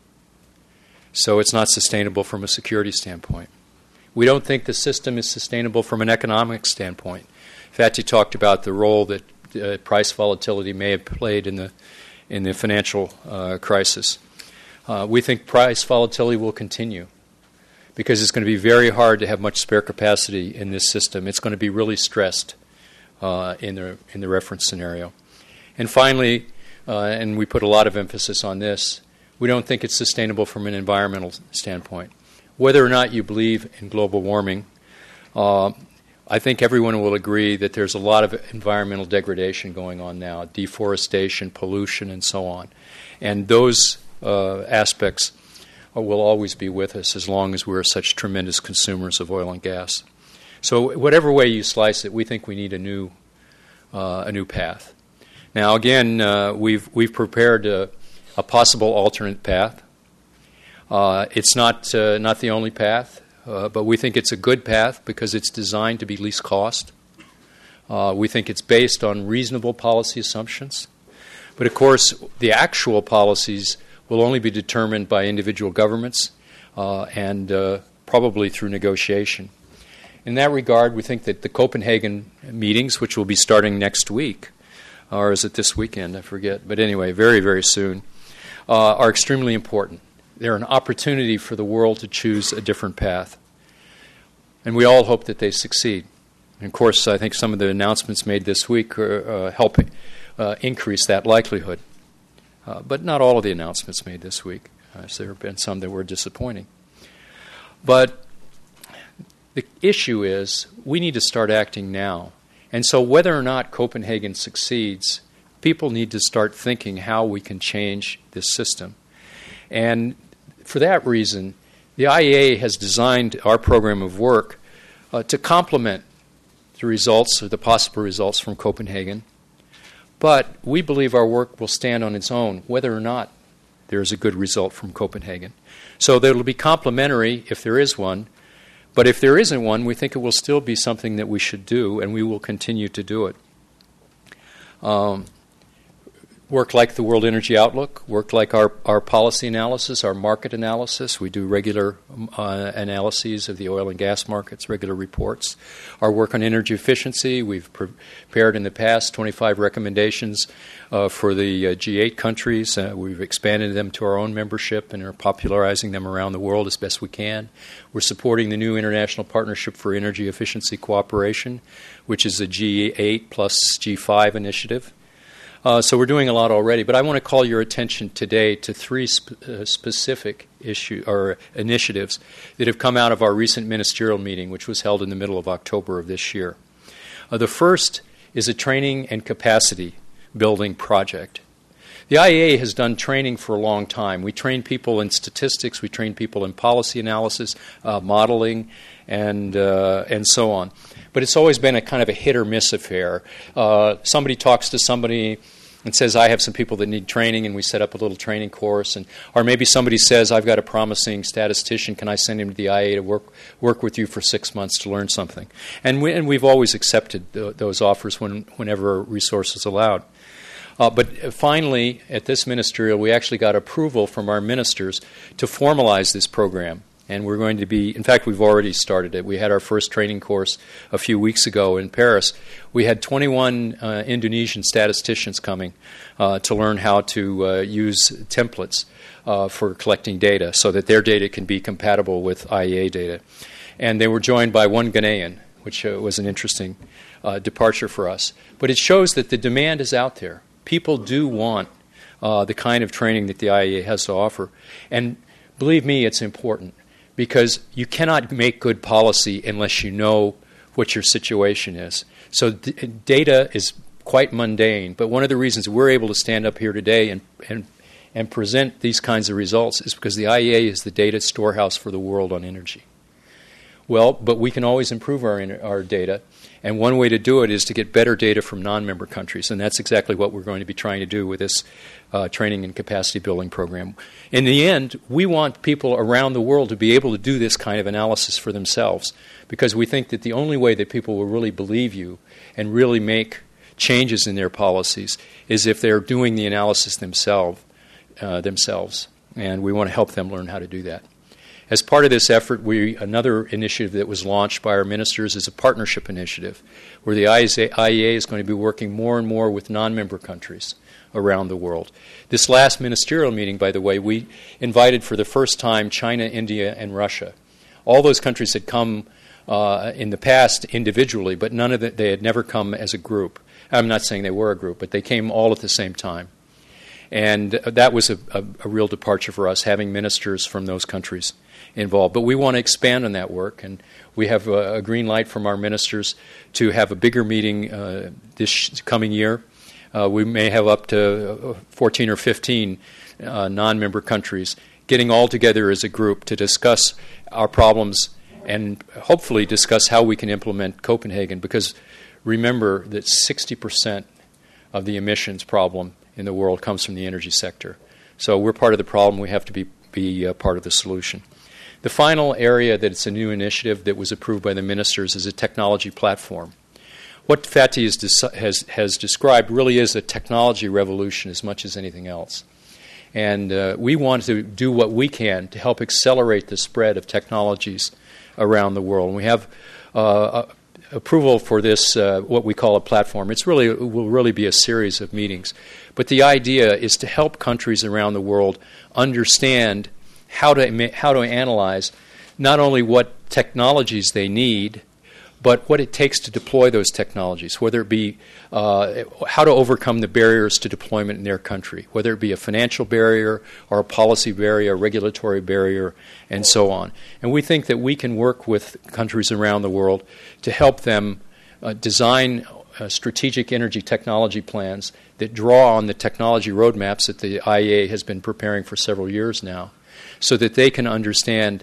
So it's not sustainable from a security standpoint. We don't think the system is sustainable from an economic standpoint. Fatih talked about the role that uh, price volatility may have played in the in the financial uh, crisis. Uh, we think price volatility will continue because it's going to be very hard to have much spare capacity in this system. It's going to be really stressed uh, in the in the reference scenario. And finally, uh, and we put a lot of emphasis on this, we don't think it's sustainable from an environmental standpoint. Whether or not you believe in global warming, uh, I think everyone will agree that there's a lot of environmental degradation going on now, deforestation, pollution, and so on. And those uh, aspects will always be with us as long as we're such tremendous consumers of oil and gas. So whatever way you slice it, we think we need a new uh, a new path. Now, again, uh, we've we've prepared a, a possible alternate path. Uh, it's not uh, not the only path. Uh, but we think it's a good path because it's designed to be least cost. Uh, we think it's based on reasonable policy assumptions. But, of course, the actual policies will only be determined by individual governments uh, and uh, probably through negotiation. In that regard, we think that the Copenhagen meetings, which will be starting next week, or is it this weekend? I forget. But anyway, very, very soon, uh, are extremely important. They're an opportunity for the world to choose a different path. And we all hope that they succeed. And of course, I think some of the announcements made this week are uh, helping uh, increase that likelihood. Uh, but not all of the announcements made this week. Uh, so there have been some that were disappointing. But the issue is we need to start acting now. And so whether or not Copenhagen succeeds, people need to start thinking how we can change this system. And for that reason, the I E A has designed our program of work uh, to complement the results or the possible results from Copenhagen. But we believe our work will stand on its own, whether or not there is a good result from Copenhagen. So there will be complementary if there is one. But if there isn't one, we think it will still be something that we should do, and we will continue to do it. Um, Work like the World Energy Outlook, work like our, our policy analysis, our market analysis. We do regular uh, analyses of the oil and gas markets, regular reports. Our work on energy efficiency, we've prepared in the past twenty-five recommendations uh, for the uh, G eight countries. Uh, we've expanded them to our own membership and are popularizing them around the world as best we can. We're supporting the new International Partnership for Energy Efficiency Cooperation, which is a G eight plus G five initiative. Uh, so we're doing a lot already, but I want to call your attention today to three sp- uh, specific issue or initiatives that have come out of our recent ministerial meeting, which was held in the middle of October of this year. Uh, the first is a training and capacity building project. The I E A has done training for a long time. We train people in statistics, we train people in policy analysis, uh, modeling, and uh, and so on. But it's always been a kind of a hit or miss affair. Uh, somebody talks to somebody and says, I have some people that need training, and we set up a little training course. And or maybe somebody says, I've got a promising statistician, can I send him to the I E A to work work with you for six months to learn something? And, we, and we've always accepted th- those offers when, whenever resources allowed. Uh, but finally, at this ministerial, we actually got approval from our ministers to formalize this program. And we're going to be, in fact, we've already started it. We had our first training course a few weeks ago in Paris. We had twenty-one uh, Indonesian statisticians coming uh, to learn how to uh, use templates uh, for collecting data so that their data can be compatible with I E A data. And they were joined by one Ghanaian, which uh, was an interesting uh, departure for us. But it shows that the demand is out there. People do want uh, the kind of training that the I E A has to offer. And believe me, it's important. Because you cannot make good policy unless you know what your situation is. So d- data is quite mundane, but one of the reasons we're able to stand up here today and, and, and present these kinds of results is because the I E A is the data storehouse for the world on energy. Well, but we can always improve our, our data, and one way to do it is to get better data from non-member countries, and that's exactly what we're going to be trying to do with this uh, training and capacity building program. In the end, we want people around the world to be able to do this kind of analysis for themselves, because we think that the only way that people will really believe you and really make changes in their policies is if they're doing the analysis themselves, uh, themselves, and we want to help them learn how to do that. As part of this effort, we, another initiative that was launched by our ministers is a partnership initiative, where the I E A is going to be working more and more with non-member countries around the world. This last ministerial meeting, by the way, we invited for the first time China, India, and Russia. All those countries had come uh, in the past individually, but none of it, they had never come as a group. I'm not saying they were a group, but they came all at the same time. And that was a, a, a real departure for us, having ministers from those countries involved. But we want to expand on that work, and we have a, a green light from our ministers to have a bigger meeting uh, this coming year. Uh, we may have up to fourteen or fifteen uh, non-member countries getting all together as a group to discuss our problems and hopefully discuss how we can implement Copenhagen, because remember that sixty percent of the emissions problem in the world comes from the energy sector. So we're part of the problem. We have to be, be uh, part of the solution. The final area that it's a new initiative that was approved by the ministers is a technology platform. What Fatih has, des- has, has described really is a technology revolution as much as anything else. And uh, we want to do what we can to help accelerate the spread of technologies around the world. And we have uh, approval for this, uh, what we call a platform. It's really, it will really be a series of meetings. But the idea is to help countries around the world understand how to how to analyze not only what technologies they need, but what it takes to deploy those technologies, whether it be uh, how to overcome the barriers to deployment in their country, whether it be a financial barrier or a policy barrier, a regulatory barrier, and so on. And we think that we can work with countries around the world to help them uh, design uh, strategic energy technology plans that draw on the technology roadmaps that the I E A has been preparing for several years now, so that they can understand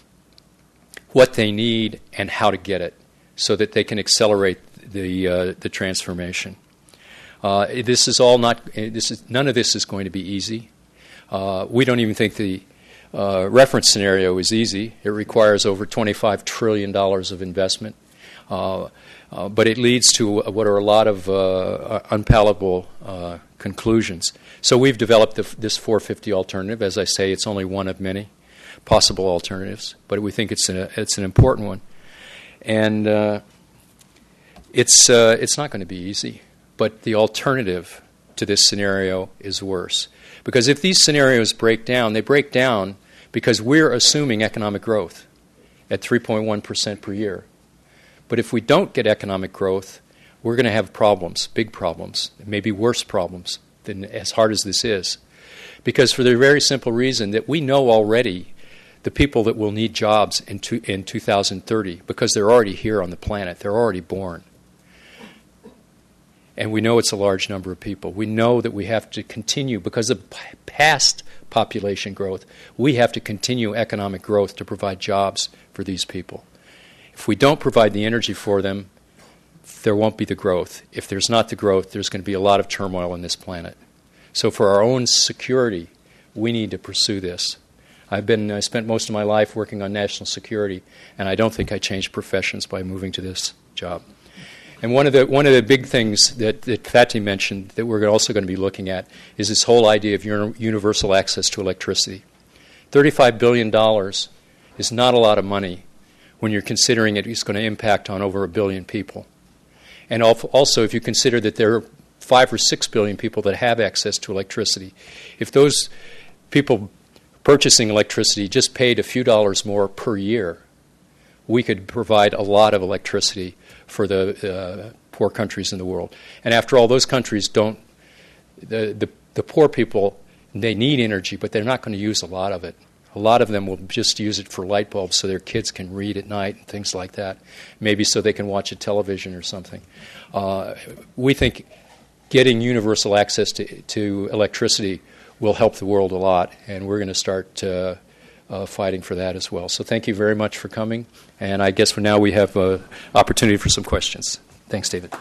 what they need and how to get it, so that they can accelerate the uh, the transformation. Uh, this is all not. This is none of this is going to be easy. Uh, we don't even think the uh, reference scenario is easy. It requires over twenty-five trillion dollars of investment, uh, uh, but it leads to what are a lot of uh, unpalatable uh, conclusions. So we've developed the, this four fifty alternative. As I say, it's only one of many possible alternatives, but we think it's an, it's an important one. And uh, it's uh, it's not going to be easy, but the alternative to this scenario is worse. Because if these scenarios break down, they break down because we're assuming economic growth at three point one percent per year. But if we don't get economic growth, we're going to have problems, big problems, maybe worse problems than as hard as this is. Because for the very simple reason that we know already the people that will need jobs in, two, in two thousand thirty, because they're already here on the planet. They're already born. And we know it's a large number of people. We know that we have to continue, because of past population growth, we have to continue economic growth to provide jobs for these people. If we don't provide the energy for them, there won't be the growth. If there's not the growth, there's going to be a lot of turmoil on this planet. So for our own security, we need to pursue this. I've been I spent most of my life working on national security, and I don't think I changed professions by moving to this job. And one of the one of the big things that, that Fatih mentioned that we're also going to be looking at is this whole idea of universal access to electricity. thirty-five billion dollars is not a lot of money when you're considering it is going to impact on over a billion people. And also, if you consider that there are five or six billion people that have access to electricity, if those people purchasing electricity just paid a few dollars more per year, we could provide a lot of electricity for the uh, poor countries in the world. And after all, those countries don't, the, the, the poor people, they need energy, but they're not going to use a lot of it. A lot of them will just use it for light bulbs so their kids can read at night and things like that, maybe so they can watch a television or something. Uh, we think getting universal access to, to electricity will help the world a lot, and we're going to start uh, uh, fighting for that as well. So thank you very much for coming, and I guess for now we have an uh, opportunity for some questions. Thanks, David.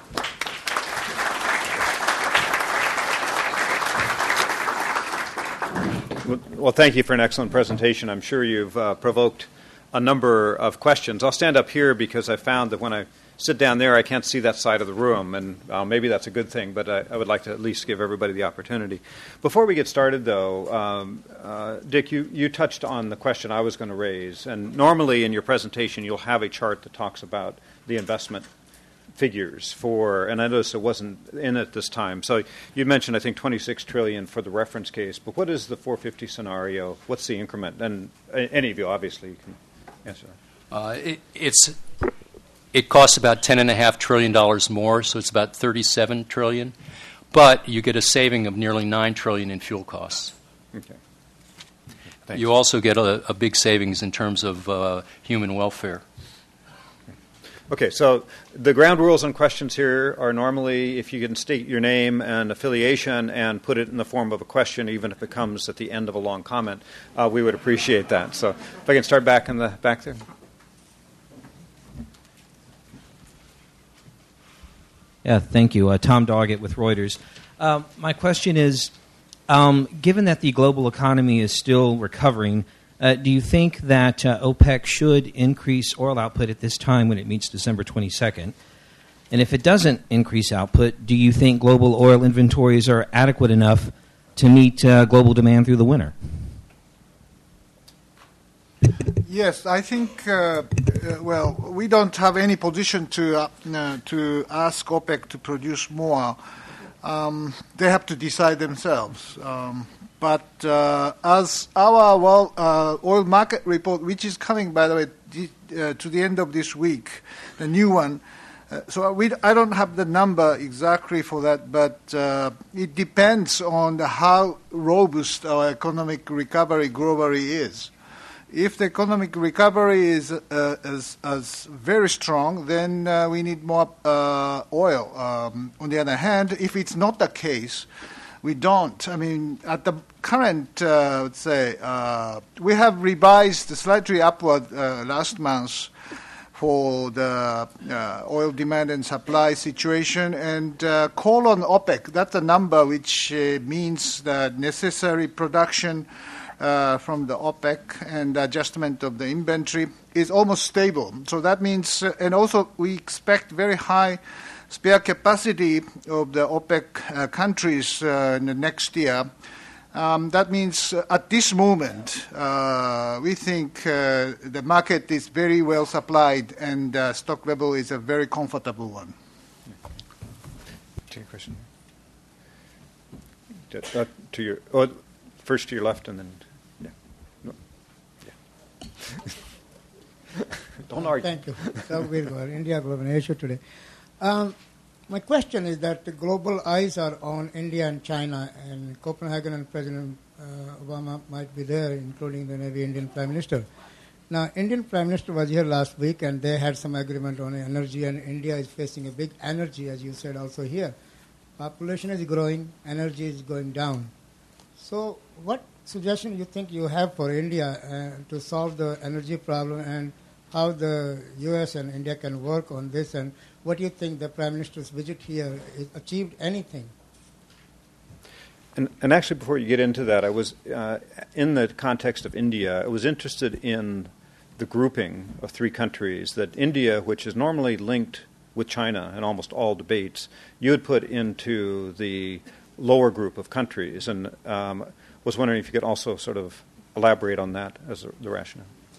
Well, thank you for an excellent presentation. I'm sure you've uh, provoked a number of questions. I'll stand up here because I found that when I sit down there, I can't see that side of the room, and uh, maybe that's a good thing, but I, I would like to at least give everybody the opportunity. Before we get started, though, um, uh, Dick, you, you touched on the question I was going to raise, and normally in your presentation you'll have a chart that talks about the investment figures for, and I noticed it wasn't in it this time. So you mentioned, I think, twenty-six trillion dollars for the reference case, but what is the four fifty scenario? What's the increment? And uh, any of you, obviously, you can answer that.
Uh, it, it's, it costs about ten point five trillion dollars more, so it's about thirty-seven trillion dollars, but you get a saving of nearly nine trillion dollars in fuel costs.
Okay. Thanks.
You also get a, a big savings in terms of uh, human welfare.
Okay, so the ground rules on questions here are normally if you can state your name and affiliation and put it in the form of a question, even if it comes at the end of a long comment, uh, we would appreciate that. So if I can start back in the back there.
Yeah, thank you. Uh, Tom Doggett with Reuters. Um, my question is, um, given that the global economy is still recovering, Uh, do you think that uh, OPEC should increase oil output at this time when it meets December twenty-second? And if it doesn't increase output, do you think global oil inventories are adequate enough to meet uh, global demand through the winter?
Yes, I think, uh, uh, well, we don't have any position to, uh, uh, to ask OPEC to produce more. Um, they have to decide themselves. Um, But uh, as our well, uh, oil market report, which is coming, by the way, di- uh, to the end of this week, the new one, uh, so we, I don't have the number exactly for that, but uh, it depends on the how robust our economic recovery globally is. If the economic recovery is, uh, is, is very strong, then uh, we need more uh, oil. Um, on the other hand, if it's not the case, we don't. I mean, at the current, uh, let's say, uh, we have revised slightly upward uh, last month for the uh, oil demand and supply situation, and uh, call on OPEC. That's a number which uh, means the necessary production uh, from the OPEC and adjustment of the inventory is almost stable. So that means, uh, and also we expect very high spare capacity of the OPEC uh, countries uh, in the next year. Um, that means uh, at this moment, uh, we think uh, the market is very well supplied and uh, stock level is a very comfortable one.
Take a question. Uh, to your, oh, first to your left and then, yeah. No. Yeah. Don't argue.
Thank you. So we'll go. India Global Asia today. Um, my question is that the global eyes are on India and China, and Copenhagen and President uh, Obama might be there, including the maybe Indian Prime Minister. Now, Indian Prime Minister was here last week, and they had some agreement on energy, and India is facing a big energy, as you said also here. Population is growing, energy is going down. So what suggestion you think you have for India uh, to solve the energy problem, and how the U S and India can work on this, and what do you think the Prime Minister's visit here is achieved anything?
And, and actually, before you get into that, I was, uh, in the context of India, I was interested in the grouping of three countries that India, which is normally linked with China in almost all debates, you had put into the lower group of countries, and um, was wondering if you could also sort of elaborate on that as a, the rationale.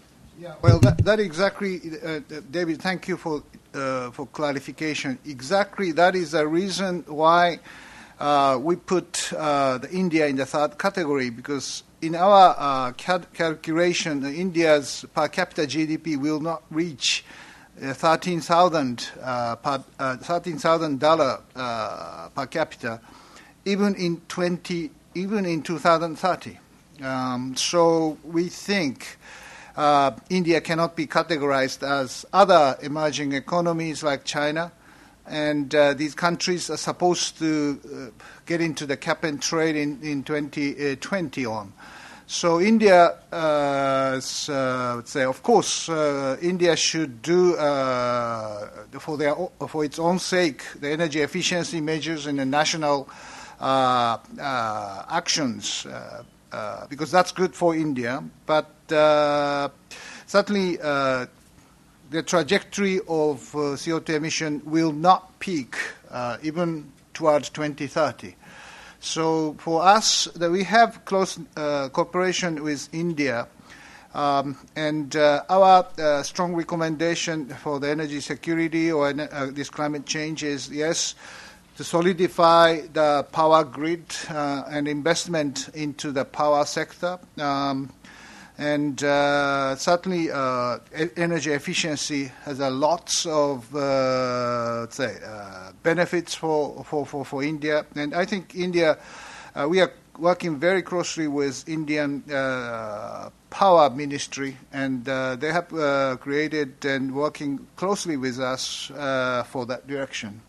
Yeah, well, that, that exactly, uh, David, thank you for uh, for clarification. Exactly, that is the reason why uh, we put uh, the India in the third category, because in our uh, cal- calculation, uh, India's per capita G D P will not reach uh, thirteen thousand uh, per, uh, thirteen thousand dollar uh, per capita, even in twenty, even in two thousand thirty. Um, so we think. Uh, India cannot be categorized as other emerging economies like China, and uh, these countries are supposed to uh, get into the cap and trade in, in twenty twenty on. So India, uh, uh, let's say, of course, uh, India should do uh, for their for its own sake the energy efficiency measures and the national uh, uh, actions. Uh, Uh, because that's good for India, but uh, certainly uh, the trajectory of uh, C O two emission will not peak uh, even towards twenty thirty. So for us, that we have close uh, cooperation with India, um, and uh, our uh, strong recommendation for the energy security or uh, this climate change is, yes, to solidify the power grid uh, and investment into the power sector. Um, and uh, certainly uh, e- energy efficiency has a lots of uh, let's say, uh, benefits for, for, for, for India. And I think India, uh, we are working very closely with Indian uh, Power Ministry, and uh, they have uh, created and working closely with us uh, for that direction.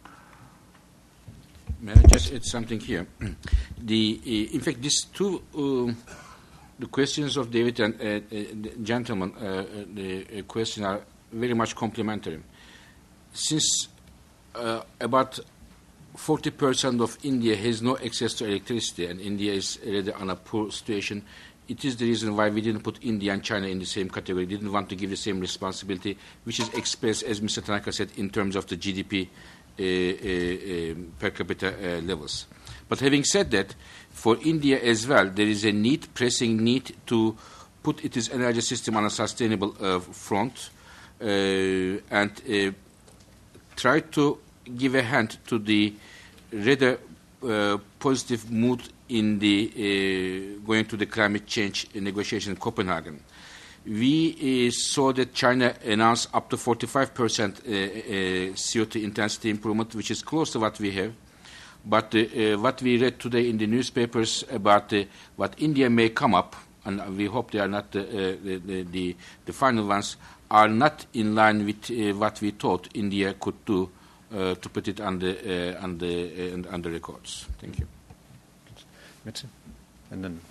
May I just add something here? The, uh, in fact, these two uh, the questions of David and uh, uh, the gentleman, uh, the uh, questions are very much complementary. Since uh, about forty percent of India has no access to electricity, and India is already on a poor situation, it is the reason why we didn't put India and China in the same category. We didn't want to give the same responsibility, which is expressed, as Mister Tanaka said, in terms of the G D P Uh, uh, uh, per capita uh, levels. But having said that, for India as well, there is a need, pressing need to put its energy system on a sustainable uh, front uh, and uh, try to give a hand to the rather uh, positive mood in the uh, going to the climate change negotiation in Copenhagen. We uh, saw that China announced up to forty-five percent uh, uh, C O two intensity improvement, which is close to what we have. But uh, uh, what we read today in the newspapers about uh, what India may come up, and we hope they are not the, uh, the, the, the final ones, are not in line with uh, what we thought India could do uh, to put it on the, uh, on the, uh, on the records. Thank you.
Mitzi? And then...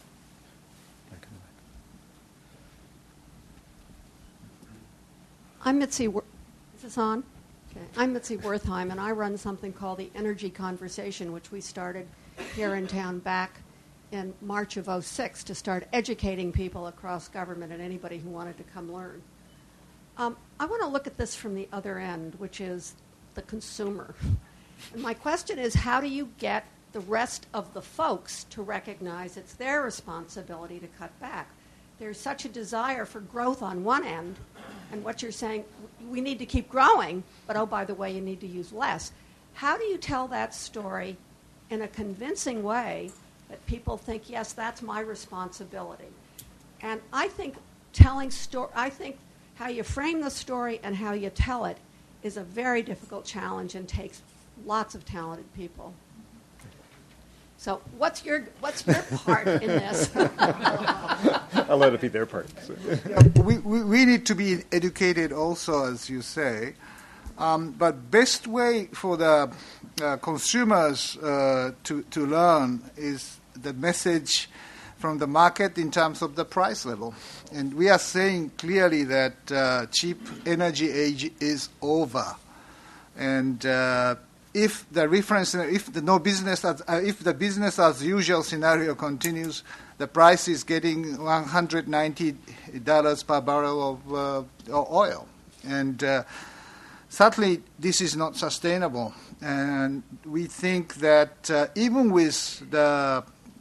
I'm Mitzi. Wor- Is this on? Okay. I'm Mitzi Wertheim, and I run something called the Energy Conversation, which we started here in town back in March of oh six to start educating people across government and anybody who wanted to come learn. Um, I want to look at this from the other end, which is the consumer. And my question is, how do you get the rest of the folks to recognize it's their responsibility to cut back? There's such a desire for growth on one end, and what you're saying, we need to keep growing, but oh, by the way, you need to use less. How do you tell that story in a convincing way that people think, yes, that's my responsibility? And I think telling story, I think how you frame the story and how you tell it is a very difficult challenge and takes lots of talented people. So what's your what's your part in this?
I'll let it be their part. So.
Yeah, we, we, we need to be educated also, as you say. Um, but best way for the uh, consumers uh, to, to learn is the message from the market in terms of the price level. And we are saying clearly that uh, cheap energy age is over. And uh, if the reference, if the no business, as, uh, if the business as usual scenario continues, the price is getting one hundred ninety dollars per barrel of uh, oil, and uh, certainly this is not sustainable. And we think that uh, even with the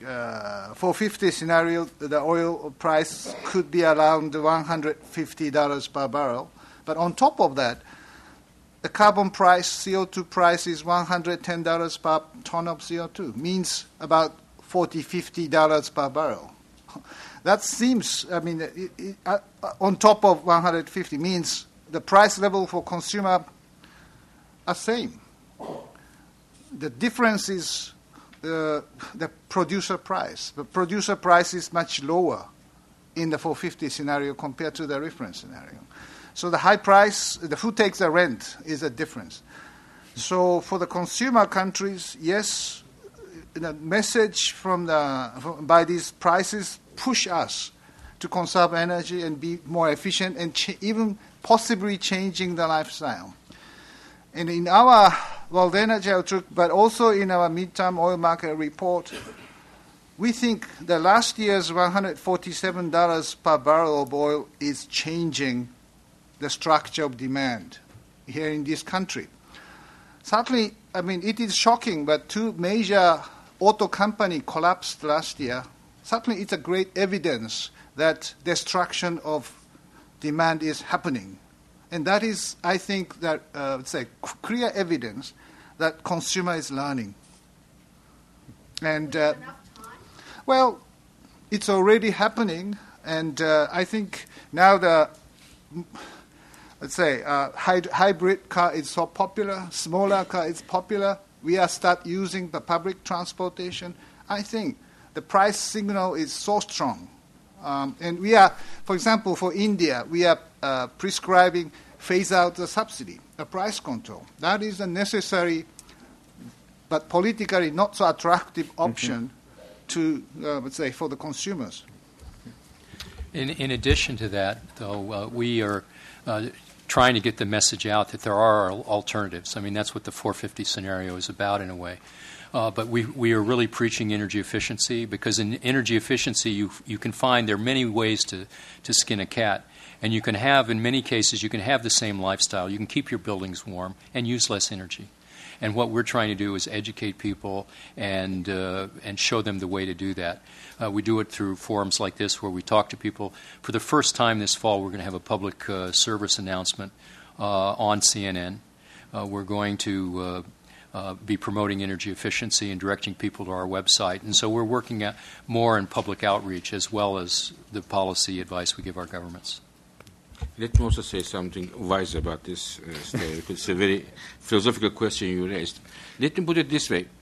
uh, four fifty scenario, the oil price could be around one hundred fifty dollars per barrel. But on top of that, the carbon price, C O two price is one hundred ten dollars per ton of C O two, means about forty, fifty dollars per barrel. That seems, I mean, it, it, uh, on top of one hundred fifty means the price level for consumer are same. The difference is uh, the producer price. The producer price is much lower in the four fifty scenario compared to the reference scenario. So the high price, the who takes the rent is a difference. So for the consumer countries, yes, the message from the by these prices push us to conserve energy and be more efficient and ch- even possibly changing the lifestyle. And in our World Energy Outlook, but also in our midterm oil market report, we think the last year's one hundred forty-seven dollars per barrel of oil is changing the structure of demand here in this country. Certainly, I mean, it is shocking, but two major auto companies collapsed last year. Certainly, it's a great evidence that destruction of demand is happening. And that is, I think, that uh, let's say clear evidence that consumer is learning. And uh, well, it's already happening, and uh, I think now the let's say uh, hy- hybrid car is so popular, smaller car is popular. We are start using the public transportation. I think the price signal is so strong. Um, and we are, for example, for India, we are uh, prescribing phase out the subsidy, the price control. That is a necessary but politically not so attractive option mm-hmm. to, uh, let's say, for the consumers.
In, in addition to that, though, uh, we are uh, trying to get the message out that there are alternatives. I mean, that's what the four fifty scenario is about in a way. Uh, but we we are really preaching energy efficiency, because in energy efficiency you you can find there are many ways to, to skin a cat. And you can have, in many cases, you can have the same lifestyle. You can keep your buildings warm and use less energy. And what we're trying to do is educate people and uh, and show them the way to do that. Uh, we do it through forums like this where we talk to people. For the first time this fall, we're going to have a public uh, service announcement uh, on C N N. Uh, we're going to uh, uh, be promoting energy efficiency and directing people to our website. And so we're working at more in public outreach as well as the policy advice we give our governments.
Let me also say something wise about this uh, story, because it's a very philosophical question you raised. Let me put it this way.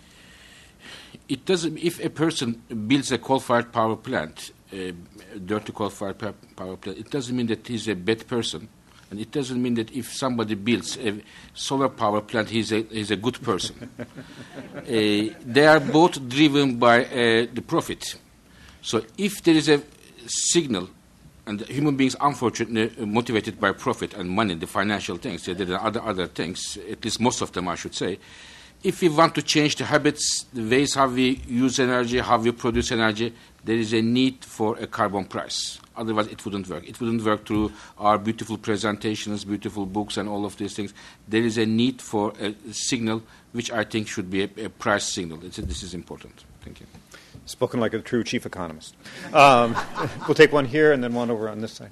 It doesn't, if a person builds a coal-fired power plant, a dirty coal-fired power plant, it doesn't mean that he's a bad person. And it doesn't mean that if somebody builds a solar power plant, he's a, he's a good person. uh, they are both driven by uh, the profit. So if there is a signal, and human beings, unfortunately, are motivated by profit and money, the financial things. There are other other things, at least most of them, I should say. If we want to change the habits, the ways how we use energy, how we produce energy, there is a need for a carbon price. Otherwise, it wouldn't work. It wouldn't work through our beautiful presentations, beautiful books, and all of these things. There is a need for a signal, which I think should be a, a price signal. It's, this is important. Thank you.
Spoken like a true chief economist. Um, we'll take one here and then one over on this side.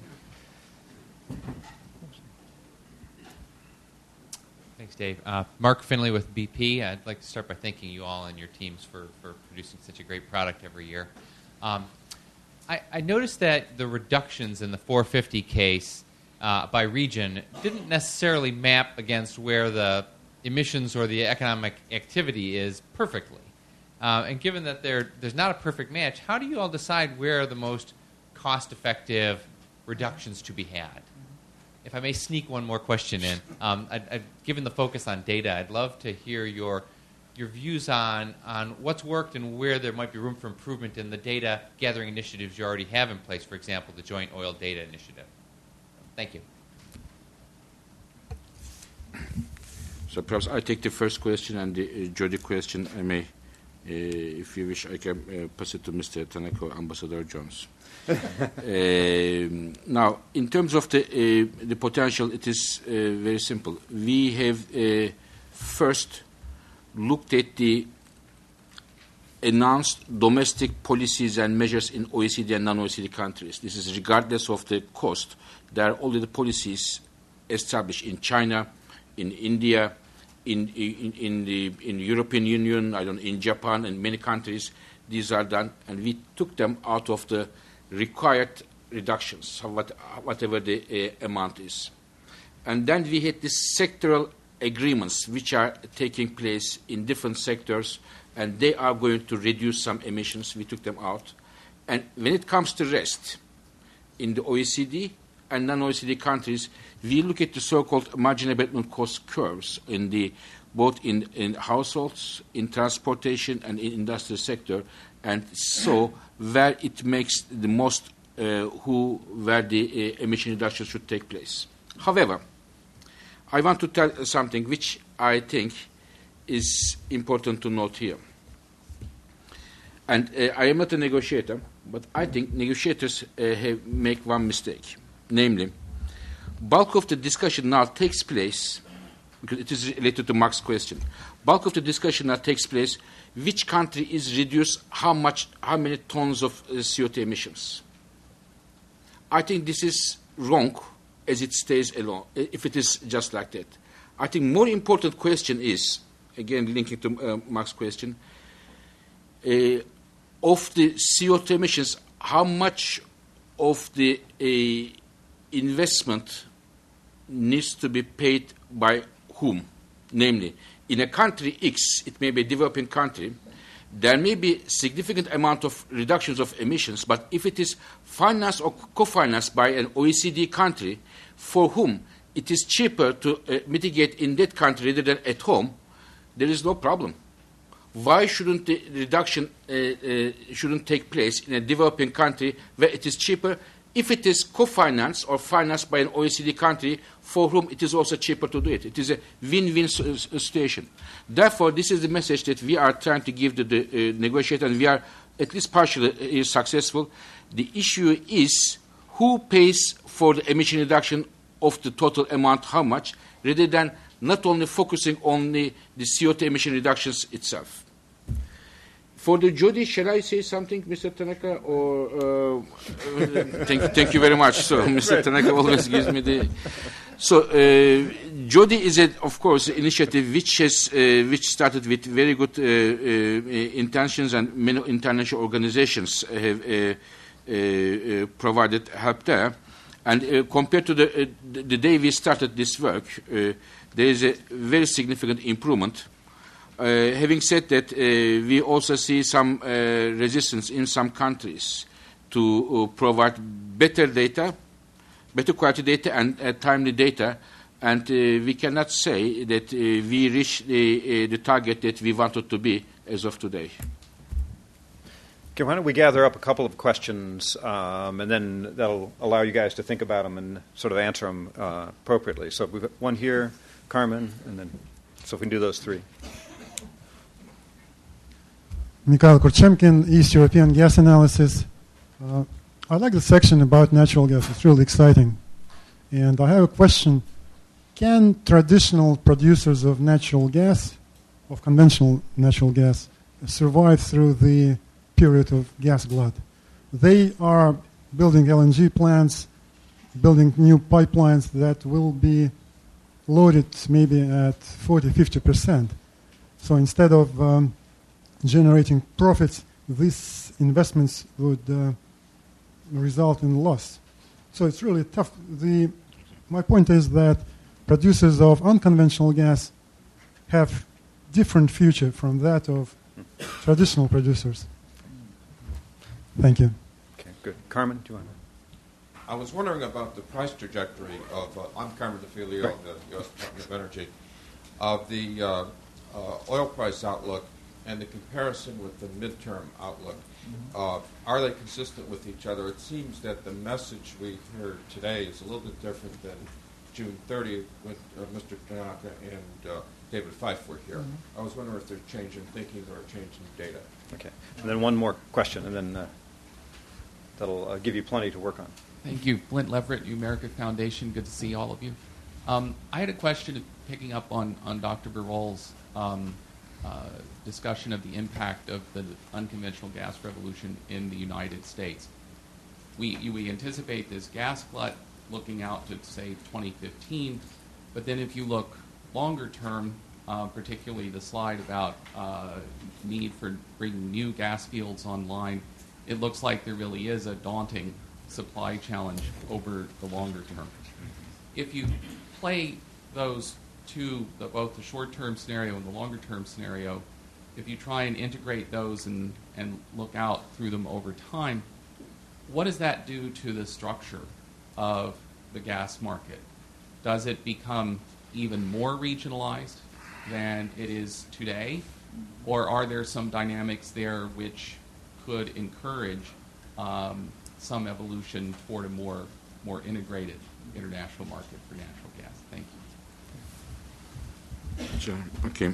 Thanks, Dave. Uh, Mark Finley with B P. I'd like to start by thanking you all and your teams for, for producing such a great product every year. Um, I, I noticed that the reductions in the four fifty case uh, by region didn't necessarily map against where the emissions or the economic activity is perfectly. Uh, and given that there, there's not a perfect match, how do you all decide where are the most cost-effective reductions to be had? If I may sneak one more question in, um, I'd, I'd, given the focus on data, I'd love to hear your your views on, on what's worked and where there might be room for improvement in the data gathering initiatives you already have in place, for example, the Joint Oil Data Initiative. Thank you.
So perhaps I take the first question, and the uh, Jody question I may. Uh, if you wish, I can uh, pass it to Mister Tanaka, Ambassador Jones. um, now, in terms of the uh, the potential, it is uh, very simple. We have uh, first looked at the announced domestic policies and measures in O E C D and non-O E C D countries. This is regardless of the cost. There are already policies established in China, in India, in in, in the in the European Union, I don't know, in Japan, and many countries. These are done, and we took them out of the required reductions, what, whatever the uh, amount is. And then we had these sectoral agreements which are taking place in different sectors, and they are going to reduce some emissions. We took them out. And when it comes to rest, in the O E C D and non-O E C D countries, we look at the so-called marginal abatement cost curves in the both in, in households, in transportation, and in industrial sector, and so where it makes the most, uh, who where the uh, emission reduction should take place. However, I want to tell something which I think is important to note here. And uh, I am not a negotiator, but I think negotiators uh, have make one mistake, namely, bulk of the discussion now takes place, because it is related to Mark's question, bulk of the discussion now takes place, which country is reduced how much, how many tons of uh, C O two emissions. I think this is wrong as it stays alone, if it is just like that. I think more important question is, again linking to uh, Mark's question, uh, of the C O two emissions, how much of the uh, investment needs to be paid by whom? Namely, in a country X, it may be a developing country, there may be significant amount of reductions of emissions, but if it is financed or co-financed by an O E C D country, for whom it is cheaper to uh, mitigate in that country rather than at home, there is no problem. Why shouldn't the reduction uh, uh, shouldn't take place in a developing country where it is cheaper, if it is co-financed or financed by an O E C D country for whom it is also cheaper to do it? It is a win-win situation. Therefore, this is the message that we are trying to give to the uh, negotiator, and we are at least partially uh, successful. The issue is who pays for the emission reduction of the total amount, how much, rather than not only focusing on the, the C O two emission reductions itself. For the Jody, shall I say something, Mister Tanaka? Or uh, thank, thank you very much. So Mister Tanaka always gives me the. So uh, Jody is, a, of course, an initiative which has uh, which started with very good uh, uh, intentions, and many international organizations have uh, uh, uh, provided help there. And uh, compared to the, uh, the the day we started this work, uh, there is a very significant improvement. Uh, having said that, uh, we also see some uh, resistance in some countries to uh, provide better data, better quality data, and uh, timely data, and uh, we cannot say that uh, we reached the, uh, the target that we wanted to be as of today.
Okay, why don't we gather up a couple of questions, um, and then that'll allow you guys to think about them and sort of answer them uh, appropriately. So we've got one here, Carmen, and then, so if we can do those three.
Mikhail Kurchemkin, East European Gas Analysis. Uh, I like the section about natural gas. It's really exciting. And I have a question. Can traditional producers of natural gas, of conventional natural gas, survive through the period of gas glut? They are building L N G plants, building new pipelines that will be loaded maybe at forty, fifty percent. So instead of um, generating profits, these investments would uh, result in loss. So it's really tough. The, my point is that producers of unconventional gas have different future from that of traditional producers. Thank you.
Okay, good. Carmen, do you want to?
I was wondering about the price trajectory of, uh, I'm Carmen DeFilio of the U S Department of Energy, of the uh, uh, oil price outlook and the comparison with the midterm outlook. Mm-hmm. Uh, are they consistent with each other? It seems that the message we heard today is a little bit different than June thirtieth when uh, Mister Tanaka and uh, David Fife were here. Mm-hmm. I was wondering if there's a change in thinking or a change in data.
Okay. And then one more question, and then uh, that'll uh, give you plenty to work on.
Thank you. Flint Leverett, New America Foundation. Good to see all of you. Um, I had a question picking up on, on Doctor Birol's um, uh, discussion of the impact of the unconventional gas revolution in the United States. We, we anticipate this gas glut looking out to, say, twenty fifteen, but then if you look longer term, uh, particularly the slide about uh, need for bringing new gas fields online, it looks like there really is a daunting supply challenge over the longer term. If you play those two, the, both the short-term scenario and the longer-term scenario, if you try and integrate those and, and look out through them over time, what does that do to the structure of the gas market? Does it become even more regionalized than it is today? Or are there some dynamics there which could encourage um, some evolution toward a more, more integrated international market for natural gas? Thank you.
Sure. Okay.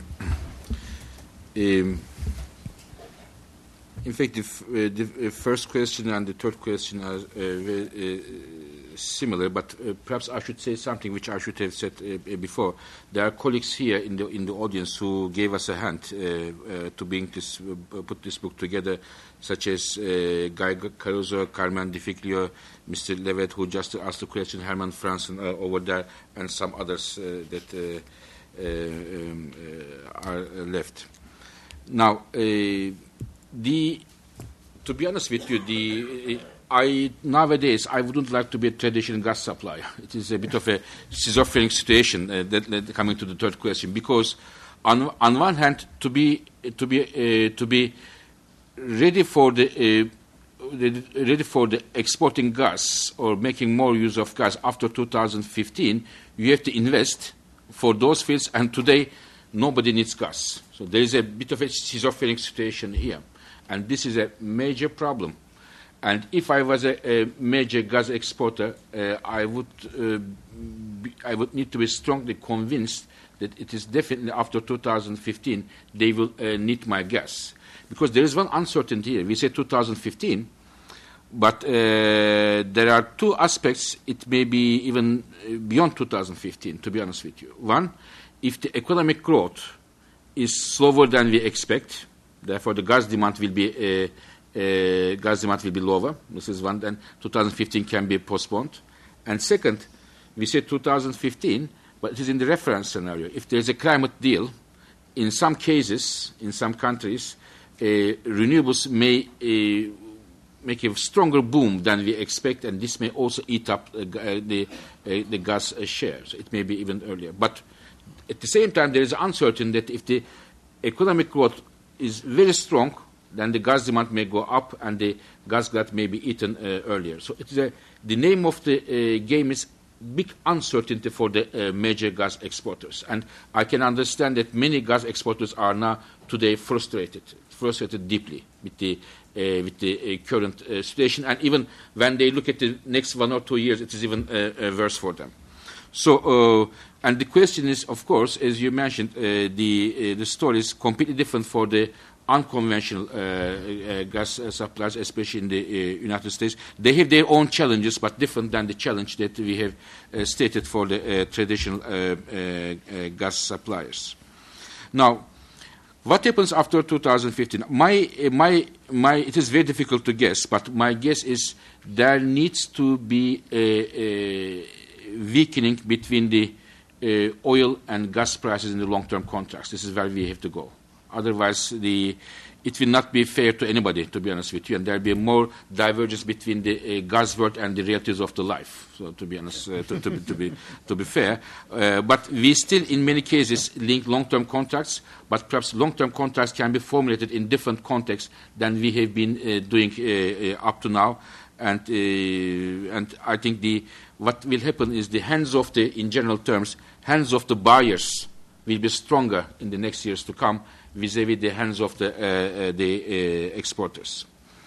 Um, in fact, the, f- uh, the uh, first question and the third question are uh, very uh, similar, but uh, perhaps I should say something which I should have said uh, before. There are colleagues here in the in the audience who gave us a hand uh, uh, to bring this, uh, put this book together, such as uh, Guy Caruso, Carmen Di Figlio, Mister Levitt, who just asked the question, Herman Franzen uh, over there, and some others uh, that uh, uh, um, uh, are left. Now, uh, the to be honest with you, the uh, I nowadays I wouldn't like to be a traditional gas supplier. It is a bit of a schizophrenic situation. Uh, that, that coming to the third question, because on on one hand, to be to be uh, to be ready for the uh, ready for the exporting gas or making more use of gas after two thousand fifteen, you have to invest for those fields, and today nobody needs gas. So there is a bit of a schizophrenic situation here, and this is a major problem. And if I was a, a major gas exporter, uh, I would uh, be, I would need to be strongly convinced that it is definitely after two thousand fifteen they will uh, need my gas, because there is one uncertainty here. We say two thousand fifteen, but uh, there are two aspects. It may be even beyond two thousand fifteen. To be honest with you, one, if the economic growth is slower than we expect, therefore the gas demand will be. Uh, Uh, gas demand will be lower. This is one. Then two thousand fifteen can be postponed. And second, we say two thousand fifteen, but it is in the reference scenario. If there is a climate deal, in some cases, in some countries, uh, renewables may uh, make a stronger boom than we expect, and this may also eat up uh, the uh, the gas uh, share. So it may be even earlier. But at the same time, there is uncertainty that if the economic growth is very strong, then the gas demand may go up and the gas glut may be eaten uh, earlier. So it is a, the name of the uh, game is big uncertainty for the uh, major gas exporters. And I can understand that many gas exporters are now today frustrated, frustrated deeply with the, uh, with the uh, current uh, situation. And even when they look at the next one or two years, it is even uh, uh, worse for them. So, uh, and the question is, of course, as you mentioned, uh, the, uh, the story is completely different for the unconventional uh, uh, gas uh, suppliers, especially in the uh, United States. They have their own challenges, but different than the challenge that we have uh, stated for the uh, traditional uh, uh, uh, gas suppliers. Now, what happens after two thousand fifteen? My, uh, my, my, it is very difficult to guess, but my guess is there needs to be a, a weakening between the uh, oil and gas prices in the long-term contracts. This is where we have to go. Otherwise, the, it will not be fair to anybody, to be honest with you, and there will be more divergence between the uh, gas world and the realities of the life. So, to be honest, uh, to, to, be, to be to be fair, uh, but we still, in many cases, link long-term contracts. But perhaps long-term contracts can be formulated in different contexts than we have been uh, doing uh, uh, up to now. And uh, and I think the what will happen is the hands of the, in general terms, hands of the buyers will be stronger in the next years to come, vis-à-vis the hands of the, uh, uh, the uh, exporters.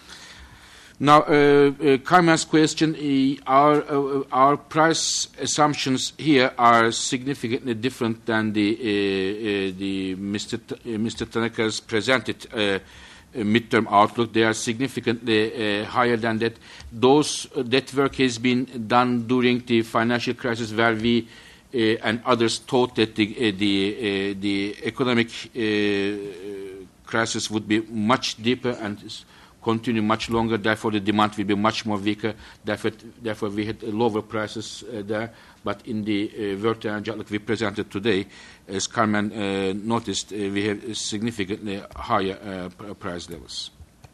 Now, uh, uh, Carmen's question, uh, our, uh, our price assumptions here are significantly different than the, uh, uh, the Mister T- uh, Mister Tanaka's presented uh, uh, midterm outlook. They are significantly uh, higher than that. Those, uh, that work has been done during the financial crisis where we and others thought that the, uh, the, uh, the economic uh, crisis would be much deeper and continue much longer. Therefore, the demand will be much more weaker. Therefore, therefore we had lower prices uh, there. But in the uh, World Energy Outlook we presented today, as Carmen uh, noticed, uh, we have significantly higher uh, price levels.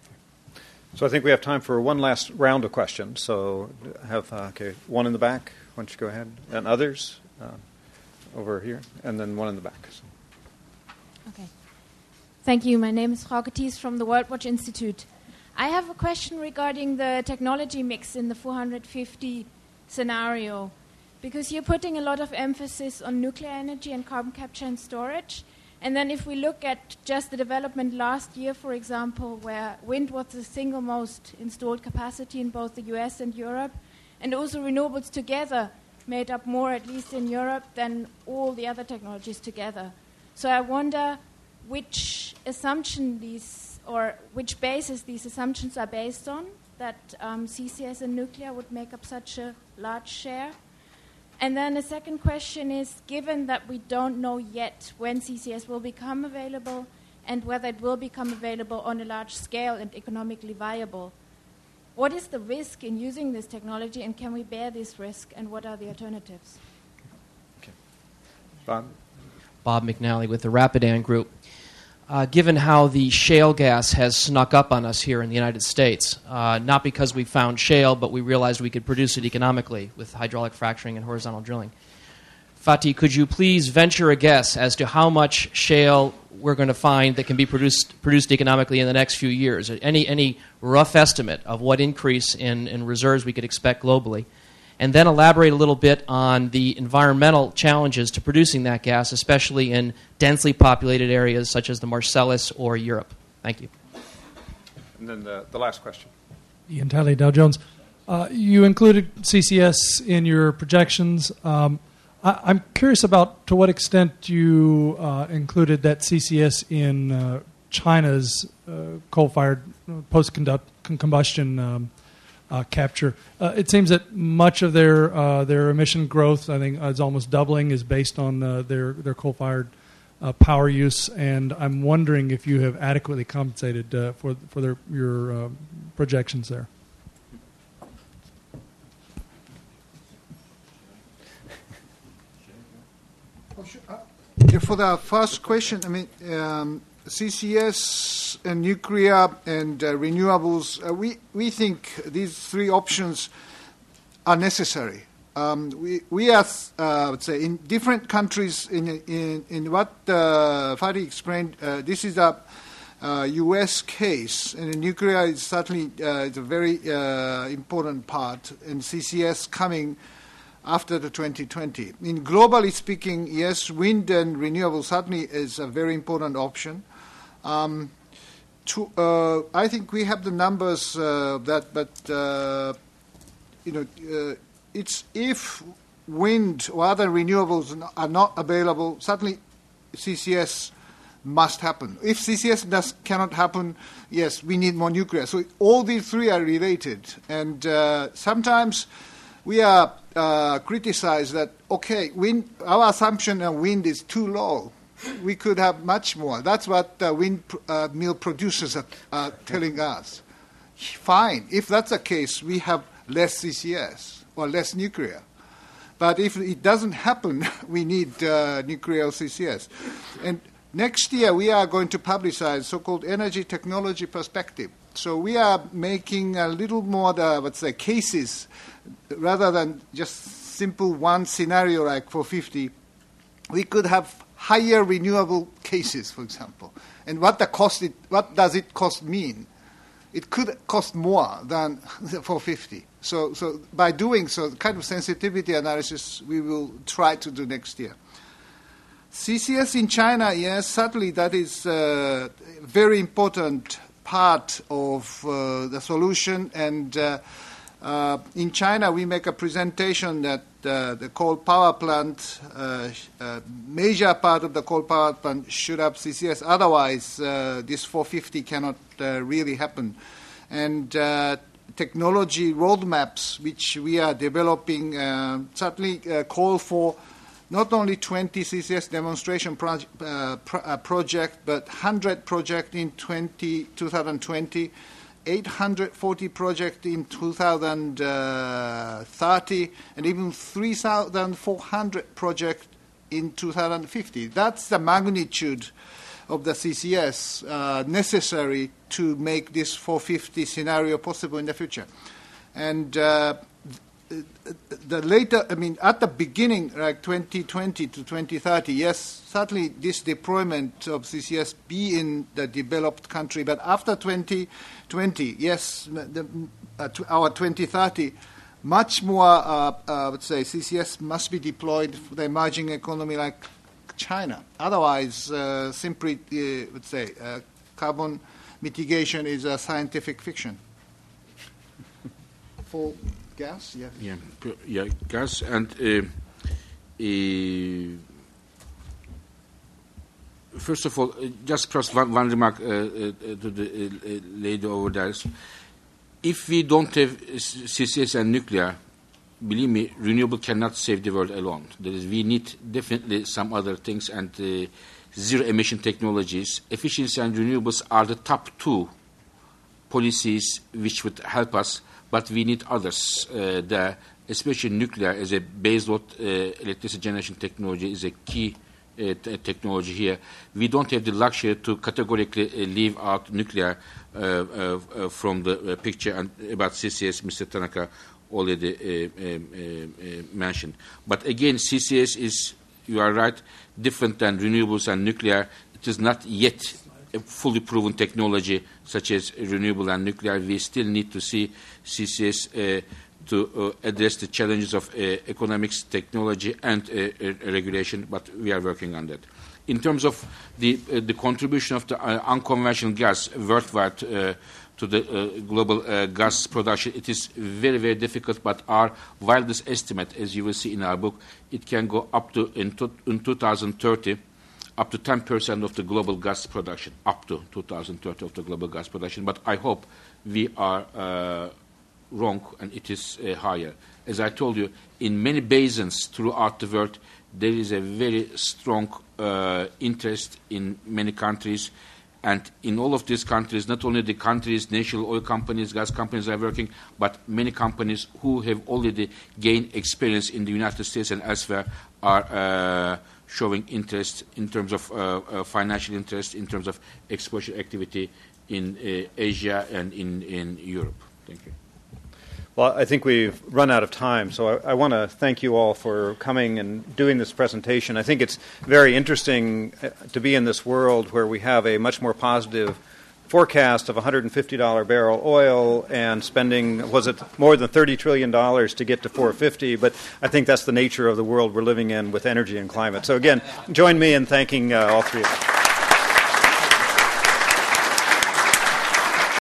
So I think we have time for one last round of questions. So have uh, okay, one in the back. Why don't you go ahead? And others uh, over here, and then one in the back. So.
Okay. Thank you. My name is Frauke Thies from the World Watch Institute. I have a question regarding the technology mix in the four hundred fifty scenario, because you're putting a lot of emphasis on nuclear energy and carbon capture and storage. And then if we look at just the development last year, for example, where wind was the single most installed capacity in both the U S and Europe, and also renewables together made up more, at least in Europe, than all the other technologies together. So I wonder which assumption these, or which basis these assumptions are based on, that um, C C S and nuclear would make up such a large share. And then the second question is, given that we don't know yet when C C S will become available and whether it will become available on a large scale and economically viable, what is the risk in using this technology, and can we bear this risk, and what are the alternatives?
Okay. Bob?
Bob McNally with the Rapidan Group. Uh, given how the shale gas has snuck up on us here in the United States, uh, not because we found shale, but we realized we could produce it economically with hydraulic fracturing and horizontal drilling. Fatih, could you please venture a guess as to how much shale we're going to find that can be produced produced economically in the next few years? Any any rough estimate of what increase in, in reserves we could expect globally? And then elaborate a little bit on the environmental challenges to producing that gas, especially in densely populated areas such as the Marcellus or Europe. Thank you.
And then the, the last question.
Ian Talley, Dow Jones. Uh, you included C C S in your projections. Um, I, I'm curious about to what extent you uh, included that C C S in uh, China's uh, coal-fired post-combustion um, Uh, capture. Uh, it seems that much of their uh, their emission growth, I think, is almost doubling, is based on uh, their their coal-fired uh, power use, and I'm wondering if you have adequately compensated uh, for for their your uh, projections there.
For the first question, I mean. Um, C C S and nuclear and uh, renewables, uh, we, we think these three options are necessary. Um, we, we are, uh, I would say, in different countries, in, in, in what uh, Fatih explained, uh, this is a uh, U S case, and nuclear is certainly uh, it's a very uh, important part, and C C S coming after the twenty twenty. In globally speaking, yes, wind and renewable certainly is a very important option. Um, to, uh, I think we have the numbers uh, that, but uh, you know, uh, it's if wind or other renewables are not available, certainly C C S must happen. If C C S does, cannot happen, yes, we need more nuclear. So all these three are related, and uh, sometimes we are uh, criticized that okay, wind, our assumption of wind is too low. We could have much more. That's what uh, wind uh, mill producers are uh, telling us. Fine. If that's the case, we have less C C S or less nuclear. But if it doesn't happen, we need uh, nuclear C C S. And next year, we are going to publicize so-called energy technology perspective. So we are making a little more, the, let's say, cases rather than just simple one scenario like four fifty. We could have higher renewable cases, for example. And what the cost it, what does it cost mean? It could cost more than the four fifty. So, so by doing so, the kind of sensitivity analysis we will try to do next year. C C S in China, yes, certainly that is a very important part of uh, the solution. And uh, uh, in China, we make a presentation that Uh, the coal power plant, uh, uh, major part of the coal power plant should have C C S. Otherwise, uh, this four fifty cannot uh, really happen. And uh, technology roadmaps, which we are developing, uh, certainly uh, call for not only twenty C C S demonstration proje- uh, pro- uh, project, but one hundred project in twenty, twenty twenty, eight hundred forty project in two thousand thirty, and even three thousand four hundred project in two thousand fifty. That's the magnitude of the C C S uh, necessary to make this four fifty scenario possible in the future. And uh, the later, I mean, at the beginning, like twenty twenty to twenty thirty, yes, certainly this deployment of C C S be in the developed country, but after twenty twenty, yes, the, uh, to our twenty thirty, much more, uh, uh, I would say, C C S must be deployed for the emerging economy like China. Otherwise, uh, simply, uh, would say, uh, carbon mitigation is a scientific fiction. For gas, yes.
Yeah, yeah, gas and uh, uh, first of all, uh, just cross one, one remark uh, uh, to the uh, lady over there. If we don't have C C S and nuclear, believe me, renewable cannot save the world alone. There is, we need definitely some other things, and uh, zero emission technologies. Efficiency and renewables are the top two policies which would help us. But we need others uh, there, especially nuclear as a baseload uh, electricity generation technology is a key uh, t- technology here. We don't have the luxury to categorically uh, leave out nuclear uh, uh, uh, from the uh, picture. And about C C S, Mister Tanaka already uh, uh, uh, mentioned. But again, C C S is, you are right, different than renewables and nuclear. It is not yet a fully proven technology such as renewable and nuclear. We still need to see C C S uh, to uh, address the challenges of uh, economics, technology, and uh, uh, regulation, but we are working on that. In terms of the, uh, the contribution of the uh, unconventional gas worldwide uh, to the uh, global uh, gas production, it is very, very difficult, but our wildest estimate, as you will see in our book, it can go up to, in, to, in two thousand thirty, up to ten percent of the global gas production, up to two thousand thirty of the global gas production. But I hope we are uh, wrong and it is uh, higher. As I told you, in many basins throughout the world, there is a very strong uh, interest in many countries. And in all of these countries, not only the countries, national oil companies, gas companies are working, but many companies who have already gained experience in the United States and elsewhere are uh, showing interest in terms of uh, uh, financial interest, in terms of exposure activity in uh, Asia and in, in Europe. Thank you.
Well, I think we've run out of time, so I, I want to thank you all for coming and doing this presentation. I think it's very interesting to be in this world where we have a much more positive forecast of one hundred fifty dollars barrel oil and spending, was it more than thirty trillion dollars to get to four fifty? But I think that's the nature of the world we're living in with energy and climate. So again, join me in thanking uh, all three of you.